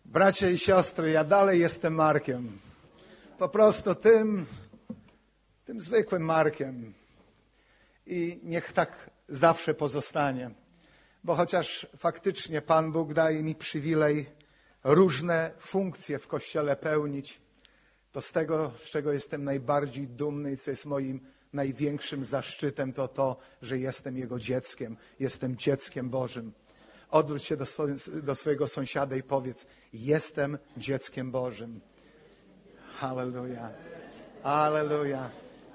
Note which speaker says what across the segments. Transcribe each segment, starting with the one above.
Speaker 1: Bracia i siostry, ja dalej jestem Markiem. Po prostu tym zwykłym Markiem. I niech tak zawsze pozostanie. Bo chociaż faktycznie Pan Bóg daje mi przywilej różne funkcje w Kościele pełnić, to z tego, z czego jestem najbardziej dumny i co jest moim największym zaszczytem, to, że jestem Jego dzieckiem. Jestem dzieckiem Bożym. Odwróć się do swojego sąsiada i powiedz: jestem dzieckiem Bożym. Halleluja. Halleluja.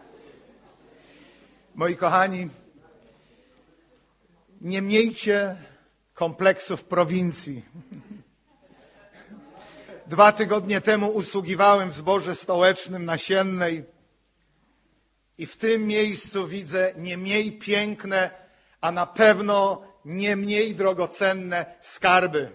Speaker 1: Moi kochani, nie miejcie kompleksów prowincji. 2 tygodnie temu usługiwałem w zborze stołecznym nasiennej i w tym miejscu widzę nie mniej piękne, a na pewno nie mniej drogocenne skarby.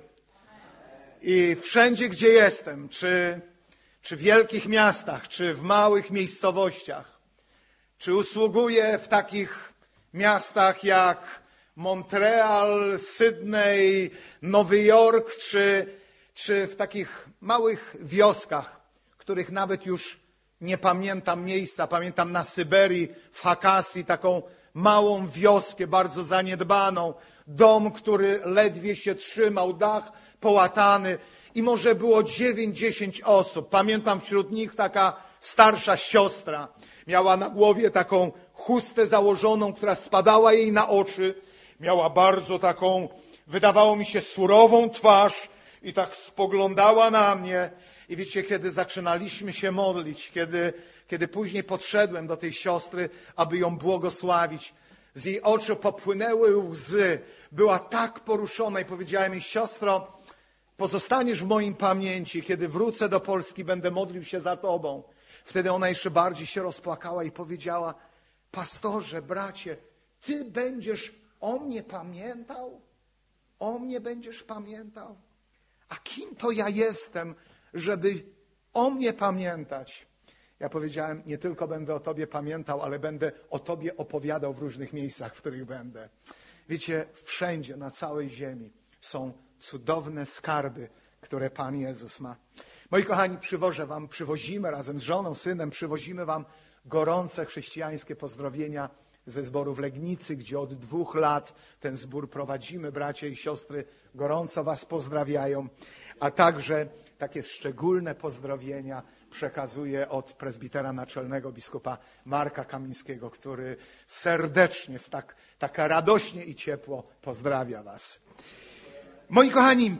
Speaker 1: I wszędzie, gdzie jestem, czy w wielkich miastach, czy w małych miejscowościach, czy usługuję w takich miastach jak Montreal, Sydney, Nowy Jork, czy w takich małych wioskach, których nawet już nie pamiętam miejsca. Pamiętam na Syberii, w Hakasji, taką małą wioskę, bardzo zaniedbaną. Dom, który ledwie się trzymał, dach połatany i może było 9-10 osób. Pamiętam wśród nich taka starsza siostra. Miała na głowie taką chustę założoną, która spadała jej na oczy. Miała bardzo taką, wydawało mi się, surową twarz i tak spoglądała na mnie. I wiecie, kiedy zaczynaliśmy się modlić, kiedy później podszedłem do tej siostry, aby ją błogosławić, z jej oczu popłynęły łzy. Była tak poruszona i powiedziałem jej: siostro, pozostaniesz w moim pamięci. Kiedy wrócę do Polski, będę modlił się za tobą. Wtedy ona jeszcze bardziej się rozpłakała i powiedziała: pastorze, bracie, ty będziesz o mnie pamiętał? O mnie będziesz pamiętał? A kim to ja jestem, żeby o mnie pamiętać? Ja powiedziałem: nie tylko będę o tobie pamiętał, ale będę o tobie opowiadał w różnych miejscach, w których będę. Wiecie, wszędzie na całej ziemi są cudowne skarby, które Pan Jezus ma. Moi kochani, przywozimy razem z żoną, synem, przywozimy wam gorące chrześcijańskie pozdrowienia ze zboru w Legnicy, gdzie od 2 lat ten zbór prowadzimy. Bracia i siostry gorąco was pozdrawiają, a także takie szczególne pozdrowienia przekazuję od prezbitera naczelnego biskupa Marka Kamińskiego, który serdecznie, tak radośnie i ciepło pozdrawia was. Moi kochani,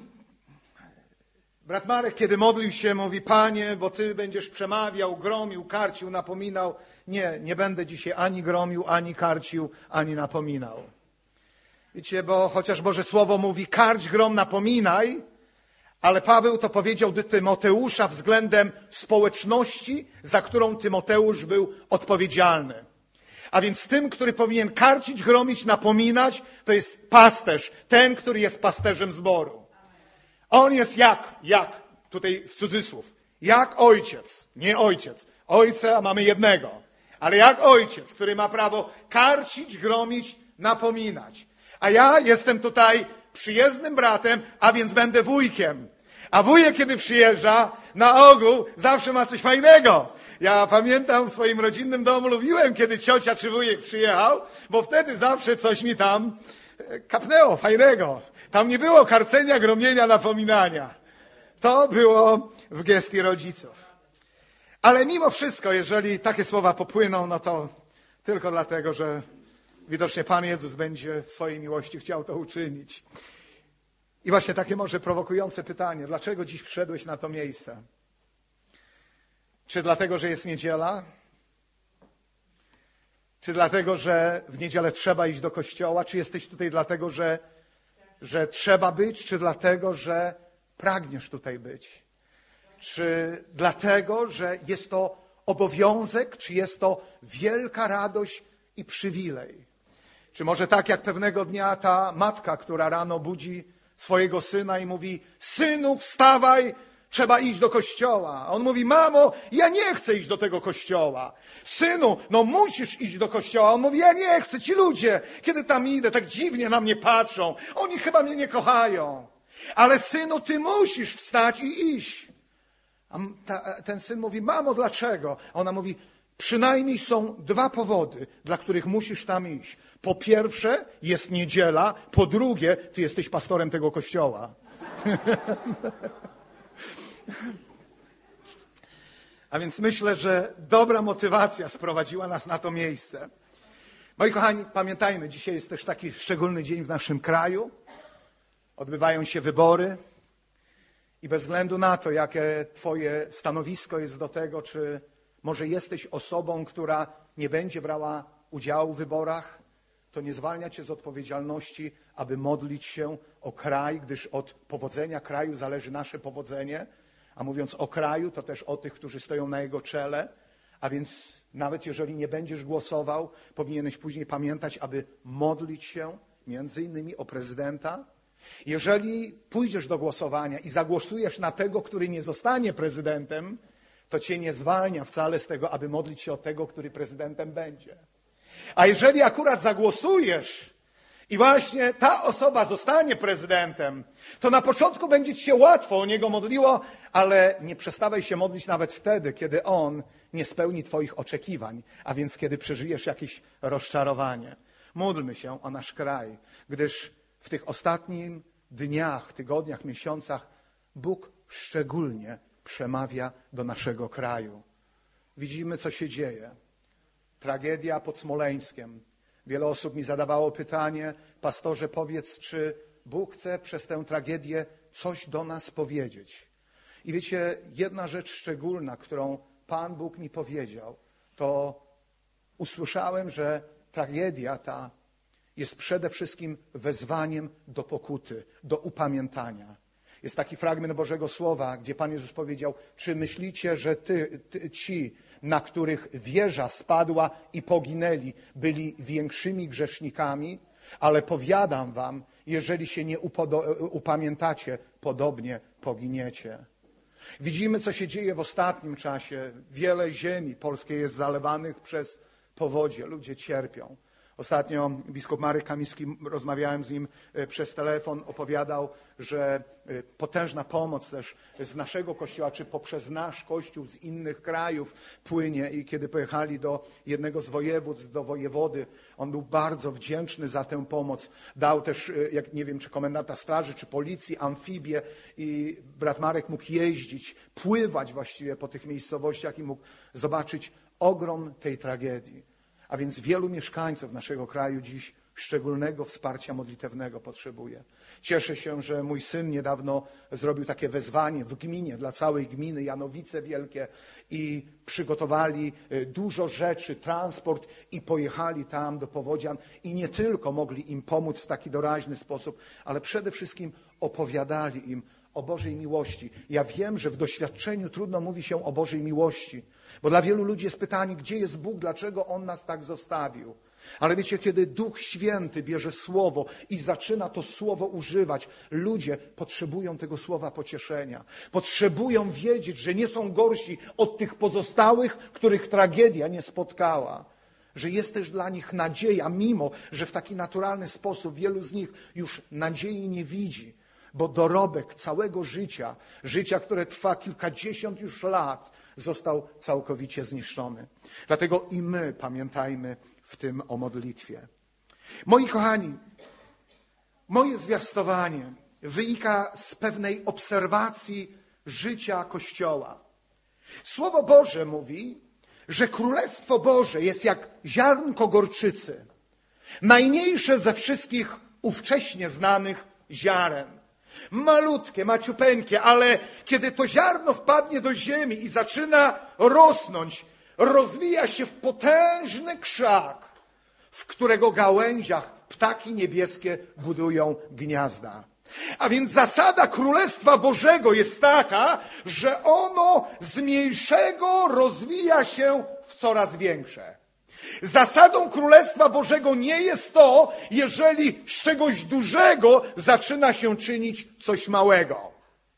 Speaker 1: brat Marek, kiedy modlił się, mówi: Panie, bo Ty będziesz przemawiał, gromił, karcił, napominał. Nie będę dzisiaj ani gromił, ani karcił, ani napominał. Wiecie, bo chociaż Boże Słowo mówi: karć, grom, napominaj, ale Paweł to powiedział do Tymoteusza względem społeczności, za którą Tymoteusz był odpowiedzialny. A więc tym, który powinien karcić, gromić, napominać, to jest pasterz, ten, który jest pasterzem zboru. On jest jak, tutaj w cudzysłów, jak ojciec, nie ojciec. Ojca mamy jednego, ale jak ojciec, który ma prawo karcić, gromić, napominać. A ja jestem tutaj przyjezdnym bratem, a więc będę wujkiem. A wujek, kiedy przyjeżdża, na ogół zawsze ma coś fajnego. Ja pamiętam, w swoim rodzinnym domu lubiłem, kiedy ciocia czy wujek przyjechał, bo wtedy zawsze coś mi tam kapnęło fajnego. Tam nie było karcenia, gromienia, napominania. To było w gestii rodziców. Ale mimo wszystko, jeżeli takie słowa popłyną, no to tylko dlatego, że widocznie Pan Jezus będzie w swojej miłości chciał to uczynić. I właśnie takie może prowokujące pytanie: dlaczego dziś wszedłeś na to miejsce? Czy dlatego, że jest niedziela? Czy dlatego, że w niedzielę trzeba iść do kościoła? Czy jesteś tutaj dlatego, że trzeba być? Czy dlatego, że pragniesz tutaj być? Czy dlatego, że jest to obowiązek? Czy jest to wielka radość i przywilej? Czy może tak jak pewnego dnia ta matka, która rano budzi swojego syna i mówi: synu, wstawaj, trzeba iść do kościoła. A on mówi: mamo, ja nie chcę iść do tego kościoła. Synu, no musisz iść do kościoła. On mówi: ja nie chcę, ci ludzie, kiedy tam idę, tak dziwnie na mnie patrzą. Oni chyba mnie nie kochają. Ale synu, ty musisz wstać i iść. A ten syn mówi, mamo, dlaczego? A ona mówi, przynajmniej są 2 powody, dla których musisz tam iść. Po pierwsze, jest niedziela. Po drugie, ty jesteś pastorem tego kościoła. A więc myślę, że dobra motywacja sprowadziła nas na to miejsce. Moi kochani, pamiętajmy, dzisiaj jest też taki szczególny dzień w naszym kraju. Odbywają się wybory. I bez względu na to, jakie twoje stanowisko jest do tego, czy może jesteś osobą, która nie będzie brała udziału w wyborach, to nie zwalnia cię z odpowiedzialności, aby modlić się o kraj, gdyż od powodzenia kraju zależy nasze powodzenie. A mówiąc o kraju, to też o tych, którzy stoją na jego czele. A więc nawet jeżeli nie będziesz głosował, powinieneś później pamiętać, aby modlić się między innymi o prezydenta. Jeżeli pójdziesz do głosowania i zagłosujesz na tego, który nie zostanie prezydentem, to cię nie zwalnia wcale z tego, aby modlić się o tego, który prezydentem będzie. A jeżeli akurat zagłosujesz i właśnie ta osoba zostanie prezydentem, to na początku będzie ci się łatwo o niego modliło, ale nie przestawaj się modlić nawet wtedy, kiedy on nie spełni twoich oczekiwań, a więc kiedy przeżyjesz jakieś rozczarowanie. Módlmy się o nasz kraj, gdyż w tych ostatnich dniach, tygodniach, miesiącach Bóg szczególnie przemawia do naszego kraju. Widzimy, co się dzieje. Tragedia pod Smoleńskiem. Wiele osób mi zadawało pytanie, pastorze, powiedz, czy Bóg chce przez tę tragedię coś do nas powiedzieć. I wiecie, jedna rzecz szczególna, którą Pan Bóg mi powiedział, to usłyszałem, że tragedia ta jest przede wszystkim wezwaniem do pokuty, do upamiętania. Jest taki fragment Bożego Słowa, gdzie Pan Jezus powiedział, czy myślicie, że ci, na których wieża spadła i poginęli, byli większymi grzesznikami? Ale powiadam wam, jeżeli się nie upamiętacie, podobnie poginiecie. Widzimy, co się dzieje w ostatnim czasie. Wiele ziemi polskiej jest zalewanych przez powodzie. Ludzie cierpią. Ostatnio biskup Marek Kamiński, rozmawiałem z nim przez telefon, opowiadał, że potężna pomoc też z naszego kościoła, czy poprzez nasz kościół z innych krajów płynie. I kiedy pojechali do jednego z województw, do wojewody, on był bardzo wdzięczny za tę pomoc. Dał też, jak nie wiem, czy komendanta straży, czy policji, amfibię i brat Marek mógł jeździć, pływać właściwie po tych miejscowościach i mógł zobaczyć ogrom tej tragedii. A więc wielu mieszkańców naszego kraju dziś szczególnego wsparcia modlitewnego potrzebuje. Cieszę się, że mój syn niedawno zrobił takie wezwanie w gminie, dla całej gminy, Janowice Wielkie, i przygotowali dużo rzeczy, transport i pojechali tam do powodzian i nie tylko mogli im pomóc w taki doraźny sposób, ale przede wszystkim opowiadali im o Bożej miłości. Ja wiem, że w doświadczeniu trudno mówi się o Bożej miłości, bo dla wielu ludzi jest pytanie, gdzie jest Bóg, dlaczego On nas tak zostawił. Ale wiecie, kiedy Duch Święty bierze słowo i zaczyna to słowo używać, ludzie potrzebują tego słowa pocieszenia. Potrzebują wiedzieć, że nie są gorsi od tych pozostałych, których tragedia nie spotkała. Że jest też dla nich nadzieja, mimo że w taki naturalny sposób wielu z nich już nadziei nie widzi. Bo dorobek całego życia, które trwa kilkadziesiąt już lat, został całkowicie zniszczony. Dlatego i my pamiętajmy w tym o modlitwie. Moi kochani, moje zwiastowanie wynika z pewnej obserwacji życia Kościoła. Słowo Boże mówi, że Królestwo Boże jest jak ziarnko gorczycy, najmniejsze ze wszystkich ówcześnie znanych ziaren. Malutkie, maciupeńkie, ale kiedy to ziarno wpadnie do ziemi i zaczyna rosnąć, rozwija się w potężny krzak, w którego gałęziach ptaki niebieskie budują gniazda. A więc zasada Królestwa Bożego jest taka, że ono z mniejszego rozwija się w coraz większe. Zasadą Królestwa Bożego nie jest to, jeżeli z czegoś dużego zaczyna się czynić coś małego.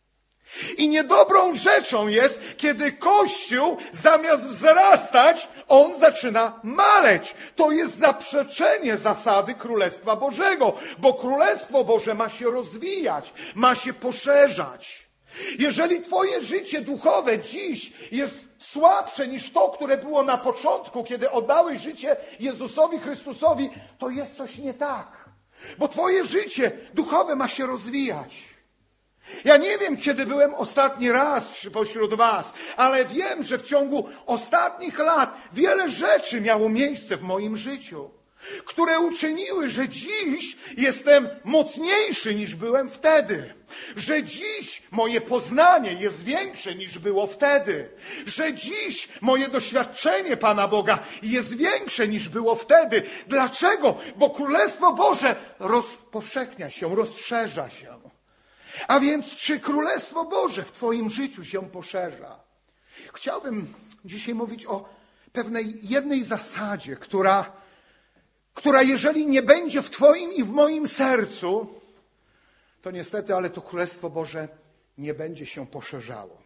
Speaker 1: I niedobrą rzeczą jest, kiedy Kościół zamiast wzrastać, on zaczyna maleć. To jest zaprzeczenie zasady Królestwa Bożego, bo Królestwo Boże ma się rozwijać, ma się poszerzać. Jeżeli twoje życie duchowe dziś jest słabsze niż to, które było na początku, kiedy oddałeś życie Jezusowi Chrystusowi, to jest coś nie tak. Bo twoje życie duchowe ma się rozwijać. Ja nie wiem, kiedy byłem ostatni raz pośród was, ale wiem, że w ciągu ostatnich lat wiele rzeczy miało miejsce w moim życiu, które uczyniły, że dziś jestem mocniejszy niż byłem wtedy. Że dziś moje poznanie jest większe niż było wtedy. Że dziś moje doświadczenie Pana Boga jest większe niż było wtedy. Dlaczego? Bo Królestwo Boże rozpowszechnia się, rozszerza się. A więc czy Królestwo Boże w twoim życiu się poszerza? Chciałbym dzisiaj mówić o pewnej jednej zasadzie, która jeżeli nie będzie w twoim i w moim sercu, to niestety, ale to Królestwo Boże nie będzie się poszerzało.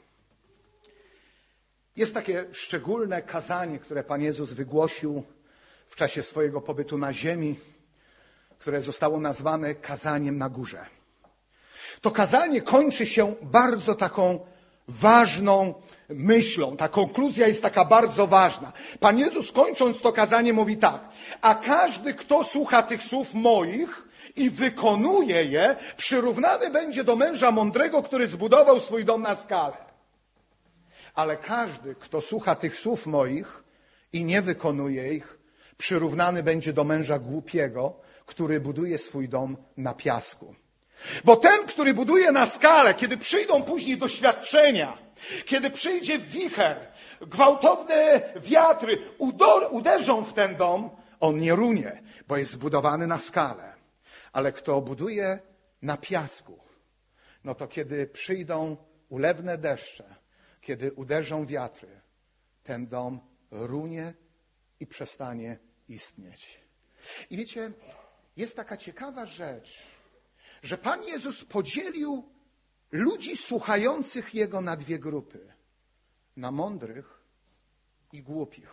Speaker 1: Jest takie szczególne kazanie, które Pan Jezus wygłosił w czasie swojego pobytu na ziemi, które zostało nazwane kazaniem na górze. To kazanie kończy się bardzo taką ważną myślą. Ta konkluzja jest taka bardzo ważna. Pan Jezus, kończąc to kazanie, mówi tak: a każdy, kto słucha tych słów moich i wykonuje je, przyrównany będzie do męża mądrego, który zbudował swój dom na skale. Ale każdy, kto słucha tych słów moich i nie wykonuje ich, przyrównany będzie do męża głupiego, który buduje swój dom na piasku. Bo ten, który buduje na skale, kiedy przyjdą później doświadczenia, kiedy przyjdzie wicher, gwałtowne wiatry uderzą w ten dom, on nie runie, bo jest zbudowany na skale. Ale kto buduje na piasku, no to kiedy przyjdą ulewne deszcze, kiedy uderzą wiatry, ten dom runie i przestanie istnieć. I wiecie, jest taka ciekawa rzecz, że Pan Jezus podzielił ludzi słuchających Jego na dwie grupy. Na mądrych i głupich.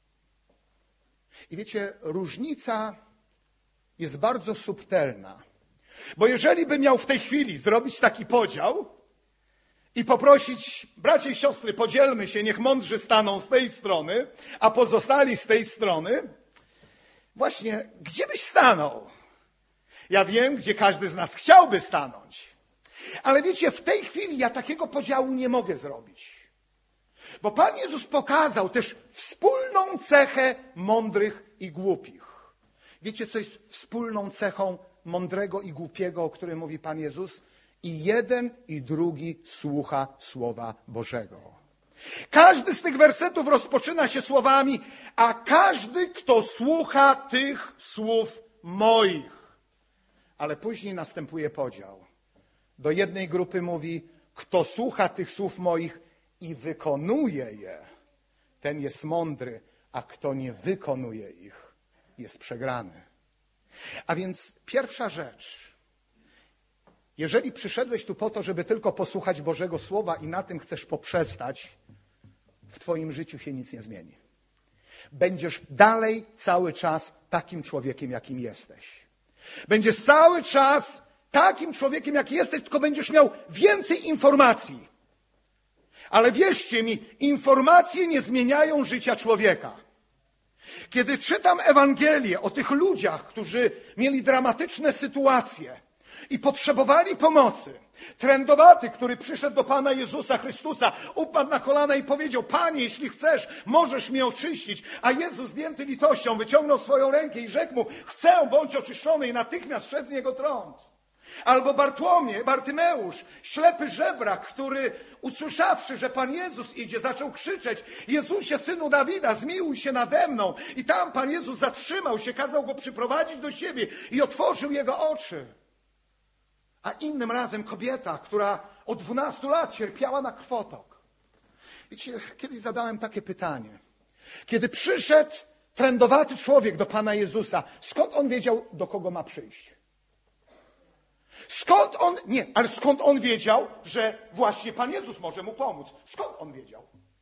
Speaker 1: I wiecie, różnica jest bardzo subtelna. Bo jeżeli by miał w tej chwili zrobić taki podział i poprosić, bracia i siostry, podzielmy się, niech mądrzy staną z tej strony, a pozostali z tej strony, właśnie, gdzie byś stanął? Ja wiem, gdzie każdy z nas chciałby stanąć. Ale wiecie, w tej chwili ja takiego podziału nie mogę zrobić. Bo Pan Jezus pokazał też wspólną cechę mądrych i głupich. Wiecie, co jest wspólną cechą mądrego i głupiego, o którym mówi Pan Jezus? I jeden i drugi słucha Słowa Bożego. Każdy z tych wersetów rozpoczyna się słowami: a każdy, kto słucha tych słów moich. Ale później następuje podział. Do jednej grupy mówi: kto słucha tych słów moich i wykonuje je, ten jest mądry, a kto nie wykonuje ich, jest przegrany. A więc pierwsza rzecz. Jeżeli przyszedłeś tu po to, żeby tylko posłuchać Bożego Słowa i na tym chcesz poprzestać, w twoim życiu się nic nie zmieni. Będziesz dalej cały czas takim człowiekiem, jakim jesteś. Będziesz cały czas takim człowiekiem, jaki jesteś, tylko będziesz miał więcej informacji. Ale wierzcie mi, informacje nie zmieniają życia człowieka. Kiedy czytam Ewangelię o tych ludziach, którzy mieli dramatyczne sytuacje i potrzebowali pomocy, trędowaty, który przyszedł do Pana Jezusa Chrystusa, upadł na kolana i powiedział: Panie, jeśli chcesz, możesz mnie oczyścić. A Jezus, zdjęty litością, wyciągnął swoją rękę i rzekł mu: chcę, bądź oczyszczony. I natychmiast szedł z niego trąd. Albo Bartymeusz, ślepy żebrak, który usłyszawszy, że Pan Jezus idzie, zaczął krzyczeć: Jezusie, Synu Dawida, zmiłuj się nade mną. I tam Pan Jezus zatrzymał się, kazał go przyprowadzić do siebie i otworzył jego oczy. A innym razem kobieta, która od 12 lat cierpiała na krwotok. Wiecie, kiedyś zadałem takie pytanie. Kiedy przyszedł trędowaty człowiek do Pana Jezusa, skąd on wiedział, do kogo ma przyjść? skąd on wiedział, że właśnie Pan Jezus może mu pomóc? Skąd on wiedział?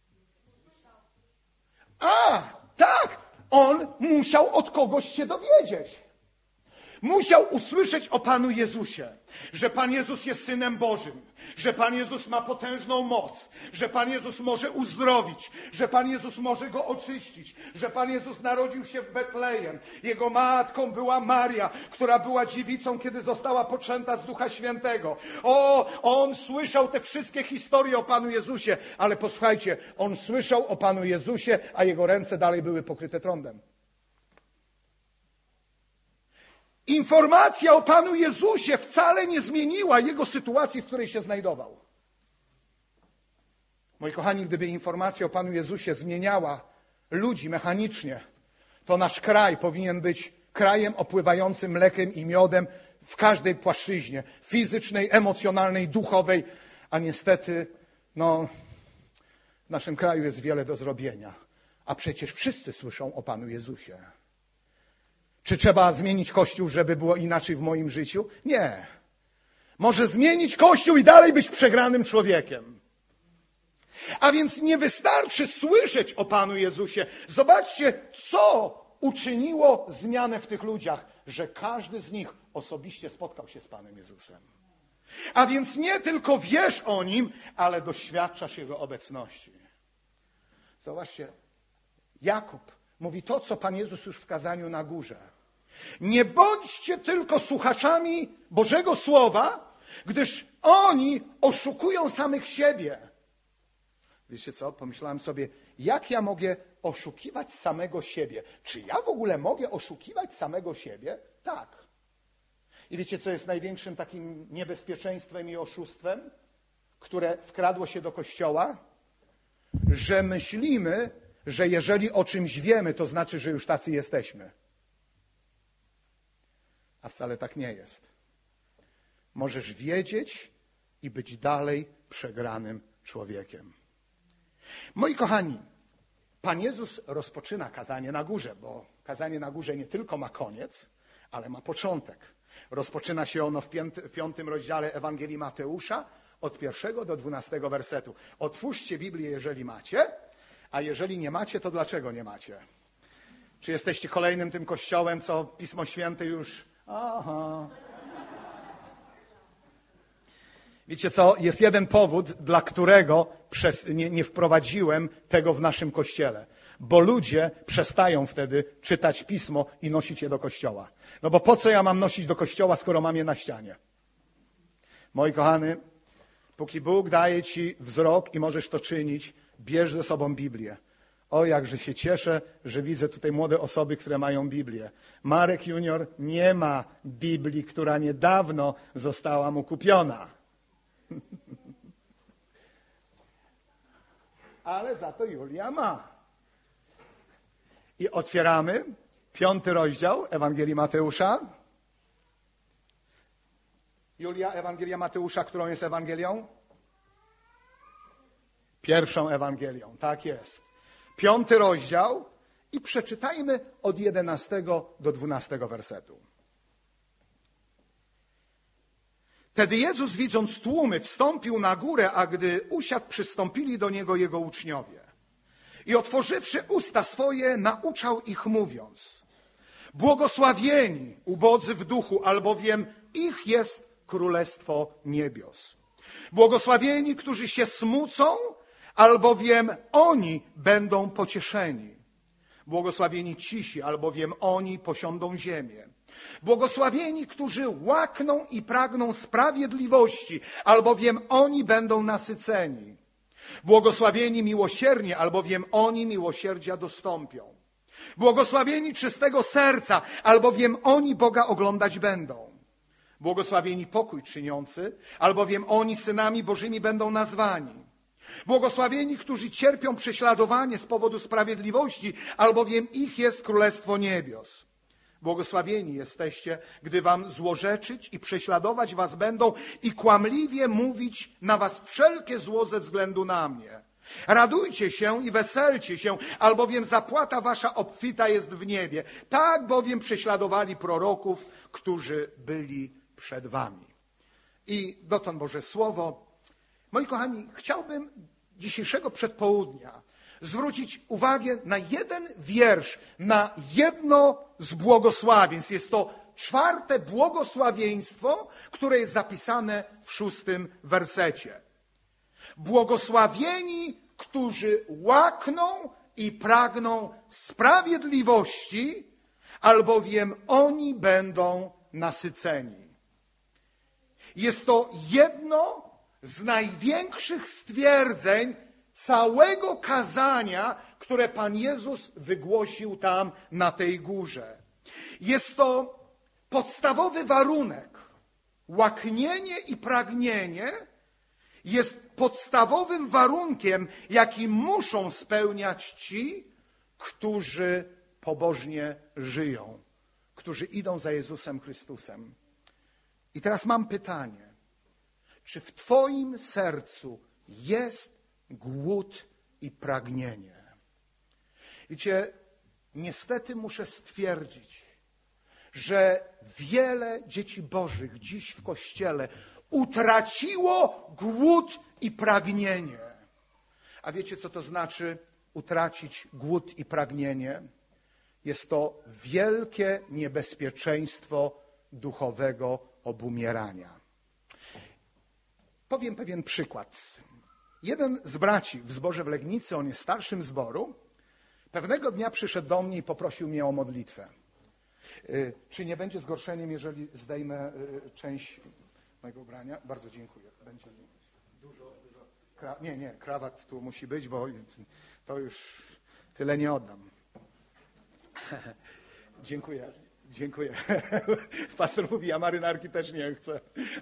Speaker 1: Tak, on musiał od kogoś się dowiedzieć. Musiał usłyszeć o Panu Jezusie, że Pan Jezus jest Synem Bożym, że Pan Jezus ma potężną moc, że Pan Jezus może uzdrowić, że Pan Jezus może go oczyścić, że Pan Jezus narodził się w Betlejem. Jego matką była Maria, która była dziewicą, kiedy została poczęta z Ducha Świętego. On słyszał te wszystkie historie o Panu Jezusie, ale posłuchajcie, on słyszał o Panu Jezusie, a jego ręce dalej były pokryte trądem. Informacja o Panu Jezusie wcale nie zmieniła jego sytuacji, w której się znajdował. Moi kochani, gdyby informacja o Panu Jezusie zmieniała ludzi mechanicznie, to nasz kraj powinien być krajem opływającym mlekiem i miodem w każdej płaszczyźnie, fizycznej, emocjonalnej, duchowej, a niestety, w naszym kraju jest wiele do zrobienia. A przecież wszyscy słyszą o Panu Jezusie. Czy trzeba zmienić Kościół, żeby było inaczej w moim życiu? Nie. Może zmienić Kościół i dalej być przegranym człowiekiem. A więc nie wystarczy słyszeć o Panu Jezusie. Zobaczcie, co uczyniło zmianę w tych ludziach, że każdy z nich osobiście spotkał się z Panem Jezusem. A więc nie tylko wiesz o Nim, ale doświadczasz Jego obecności. Zobaczcie, Jakub mówi to, co Pan Jezus już w kazaniu na górze. Nie bądźcie tylko słuchaczami Bożego Słowa, gdyż oni oszukują samych siebie. Wiecie co? Pomyślałem sobie, jak ja mogę oszukiwać samego siebie? Czy ja w ogóle mogę oszukiwać samego siebie? Tak. I wiecie, co jest największym takim niebezpieczeństwem i oszustwem, które wkradło się do Kościoła? Że myślimy, że jeżeli o czymś wiemy, to znaczy, że już tacy jesteśmy. A wcale tak nie jest. Możesz wiedzieć i być dalej przegranym człowiekiem. Moi kochani, Pan Jezus rozpoczyna kazanie na górze, bo kazanie na górze nie tylko ma koniec, ale ma początek. Rozpoczyna się ono w 5 rozdziale Ewangelii Mateusza od 1 do 12 wersetu. Otwórzcie Biblię, jeżeli macie, a jeżeli nie macie, to dlaczego nie macie? Czy jesteście kolejnym tym kościołem, co Pismo Święte już... Aha. Wiecie co? Jest jeden powód, dla którego nie wprowadziłem tego w naszym kościele. Bo ludzie przestają wtedy czytać Pismo i nosić je do kościoła. No bo po co ja mam nosić do kościoła, skoro mam je na ścianie? Moi kochany, póki Bóg daje ci wzrok i możesz to czynić, bierz ze sobą Biblię. O, jakże się cieszę, że widzę tutaj młode osoby, które mają Biblię. Marek Junior nie ma Biblii, która niedawno została mu kupiona. Ale za to Julia ma. I otwieramy 5 rozdział Ewangelii Mateusza. Julia, Ewangelia Mateusza, którą jest Ewangelią? Pierwszą Ewangelią, tak jest. 5 rozdział i przeczytajmy od 11 do 12 wersetu. Wtedy Jezus, widząc tłumy, wstąpił na górę, a gdy usiadł, przystąpili do Niego Jego uczniowie. I otworzywszy usta swoje, nauczał ich, mówiąc: błogosławieni ubodzy w duchu, albowiem ich jest Królestwo Niebios. Błogosławieni, którzy się smucą, albowiem oni będą pocieszeni. Błogosławieni cisi, albowiem oni posiądą ziemię. Błogosławieni, którzy łakną i pragną sprawiedliwości, albowiem oni będą nasyceni. Błogosławieni miłosierni, albowiem oni miłosierdzia dostąpią. Błogosławieni czystego serca, albowiem oni Boga oglądać będą. Błogosławieni pokój czyniący, albowiem oni synami Bożymi będą nazwani. Błogosławieni, którzy cierpią prześladowanie z powodu sprawiedliwości, albowiem ich jest Królestwo Niebios. Błogosławieni jesteście, gdy wam złorzeczyć i prześladować was będą i kłamliwie mówić na was wszelkie zło ze względu na mnie. Radujcie się i weselcie się, albowiem zapłata wasza obfita jest w niebie. Tak bowiem prześladowali proroków, którzy byli przed wami. i dotąd Boże Słowo. Moi kochani, chciałbym dzisiejszego przedpołudnia zwrócić uwagę na jeden wiersz, na jedno z błogosławieństw. Jest to 4. błogosławieństwo, które jest zapisane w 6. wersecie. Błogosławieni, którzy łakną i pragną sprawiedliwości, albowiem oni będą nasyceni. Jest to jedno z największych stwierdzeń całego kazania, które Pan Jezus wygłosił tam na tej górze. Jest to podstawowy warunek. Łaknienie i pragnienie jest podstawowym warunkiem, jaki muszą spełniać ci, którzy pobożnie żyją, którzy idą za Jezusem Chrystusem. I teraz mam pytanie. Czy w Twoim sercu jest głód i pragnienie? Wiecie, niestety muszę stwierdzić, że wiele dzieci Bożych dziś w Kościele utraciło głód i pragnienie. A wiecie, co to znaczy utracić głód i pragnienie? Jest to wielkie niebezpieczeństwo duchowego obumierania. Powiem pewien przykład. Jeden z braci w zborze w Legnicy, on jest starszym zboru, pewnego dnia przyszedł do mnie i poprosił mnie o modlitwę. Czy nie będzie zgorszeniem, jeżeli zdejmę część mojego ubrania? Bardzo dziękuję. Będzie dużo. Nie, krawat tu musi być, bo to już tyle nie oddam. Dziękuję. Pastor mówi, ja marynarki też nie chcę.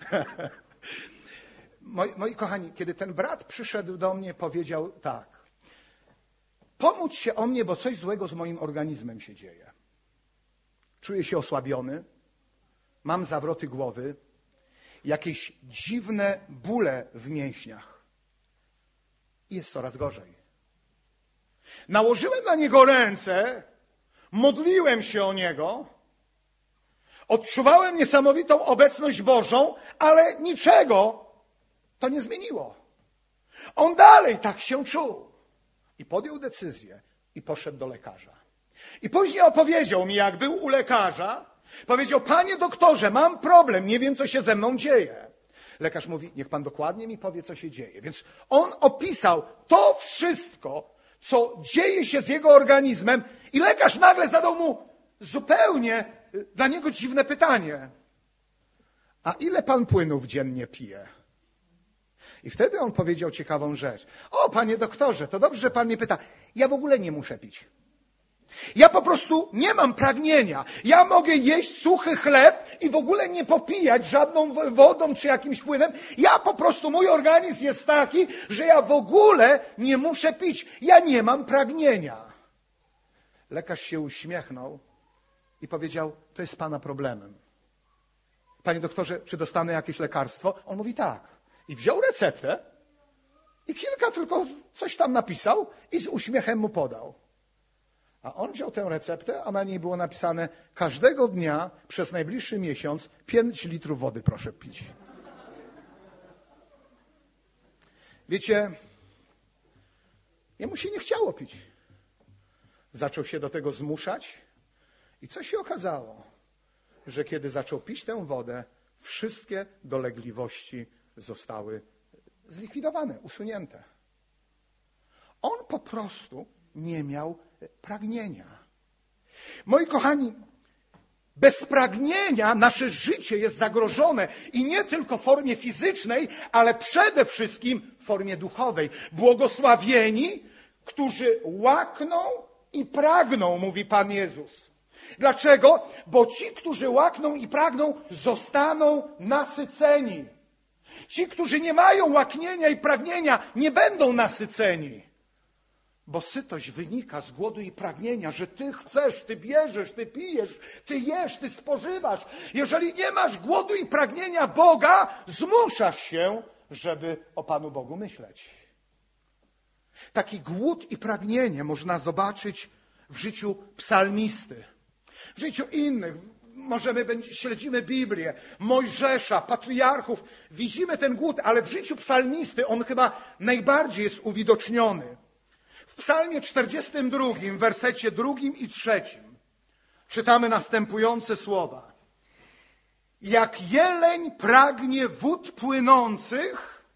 Speaker 1: Moi kochani, kiedy ten brat przyszedł do mnie, powiedział tak. Pomódl się o mnie, bo coś złego z moim organizmem się dzieje. Czuję się osłabiony, mam zawroty głowy, jakieś dziwne bóle w mięśniach. I jest coraz gorzej. Nałożyłem na niego ręce, modliłem się o niego, odczuwałem niesamowitą obecność Bożą, ale niczego to nie zmieniło. On dalej tak się czuł. I podjął decyzję i poszedł do lekarza. I później opowiedział mi, jak był u lekarza. Powiedział, panie doktorze, mam problem, nie wiem, co się ze mną dzieje. Lekarz mówi, niech pan dokładnie mi powie, co się dzieje. Więc on opisał to wszystko, co dzieje się z jego organizmem i lekarz nagle zadał mu zupełnie dla niego dziwne pytanie. A ile pan płynów dziennie pije? I wtedy on powiedział ciekawą rzecz. O, panie doktorze, to dobrze, że pan mnie pyta. Ja w ogóle nie muszę pić. Ja po prostu nie mam pragnienia. Ja mogę jeść suchy chleb i w ogóle nie popijać żadną wodą czy jakimś płynem. Ja po prostu, mój organizm jest taki, że ja w ogóle nie muszę pić. Ja nie mam pragnienia. Lekarz się uśmiechnął i powiedział, to jest pana problemem. Panie doktorze, czy dostanę jakieś lekarstwo? On mówi tak. I wziął receptę i kilka tylko coś tam napisał i z uśmiechem mu podał. A on wziął tę receptę, a na niej było napisane każdego dnia przez najbliższy miesiąc 5 litrów wody proszę pić. Wiecie, jemu się nie chciało pić. Zaczął się do tego zmuszać i co się okazało? Że kiedy zaczął pić tę wodę, wszystkie dolegliwości zostały zlikwidowane, usunięte. On po prostu nie miał pragnienia. Moi kochani, bez pragnienia nasze życie jest zagrożone i nie tylko w formie fizycznej, ale przede wszystkim w formie duchowej. Błogosławieni, którzy łakną i pragną, mówi Pan Jezus. Dlaczego? Bo ci, którzy łakną i pragną, zostaną nasyceni. Ci, którzy nie mają łaknienia i pragnienia, nie będą nasyceni. Bo sytość wynika z głodu i pragnienia, że ty chcesz, ty bierzesz, ty pijesz, ty jesz, ty spożywasz. Jeżeli nie masz głodu i pragnienia Boga, zmuszasz się, żeby o Panu Bogu myśleć. Taki głód i pragnienie można zobaczyć w życiu psalmisty, w życiu innych. śledzimy Biblię, Mojżesza, patriarchów, widzimy ten głód, ale w życiu psalmisty on chyba najbardziej jest uwidoczniony. W psalmie 42, w wersecie 2 i 3 czytamy następujące słowa. Jak jeleń pragnie wód płynących,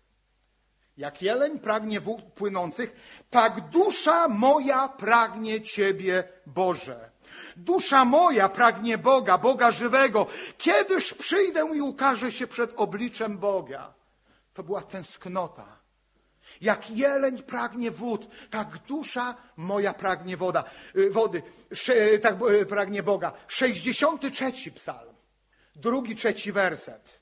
Speaker 1: tak dusza moja pragnie Ciebie, Boże. Dusza moja pragnie Boga, Boga żywego. Kiedyż przyjdę i ukażę się przed obliczem Boga. To była tęsknota. Jak jeleń pragnie wód, tak dusza moja pragnie wody. Tak pragnie Boga. 63 psalm. 2, 3 werset.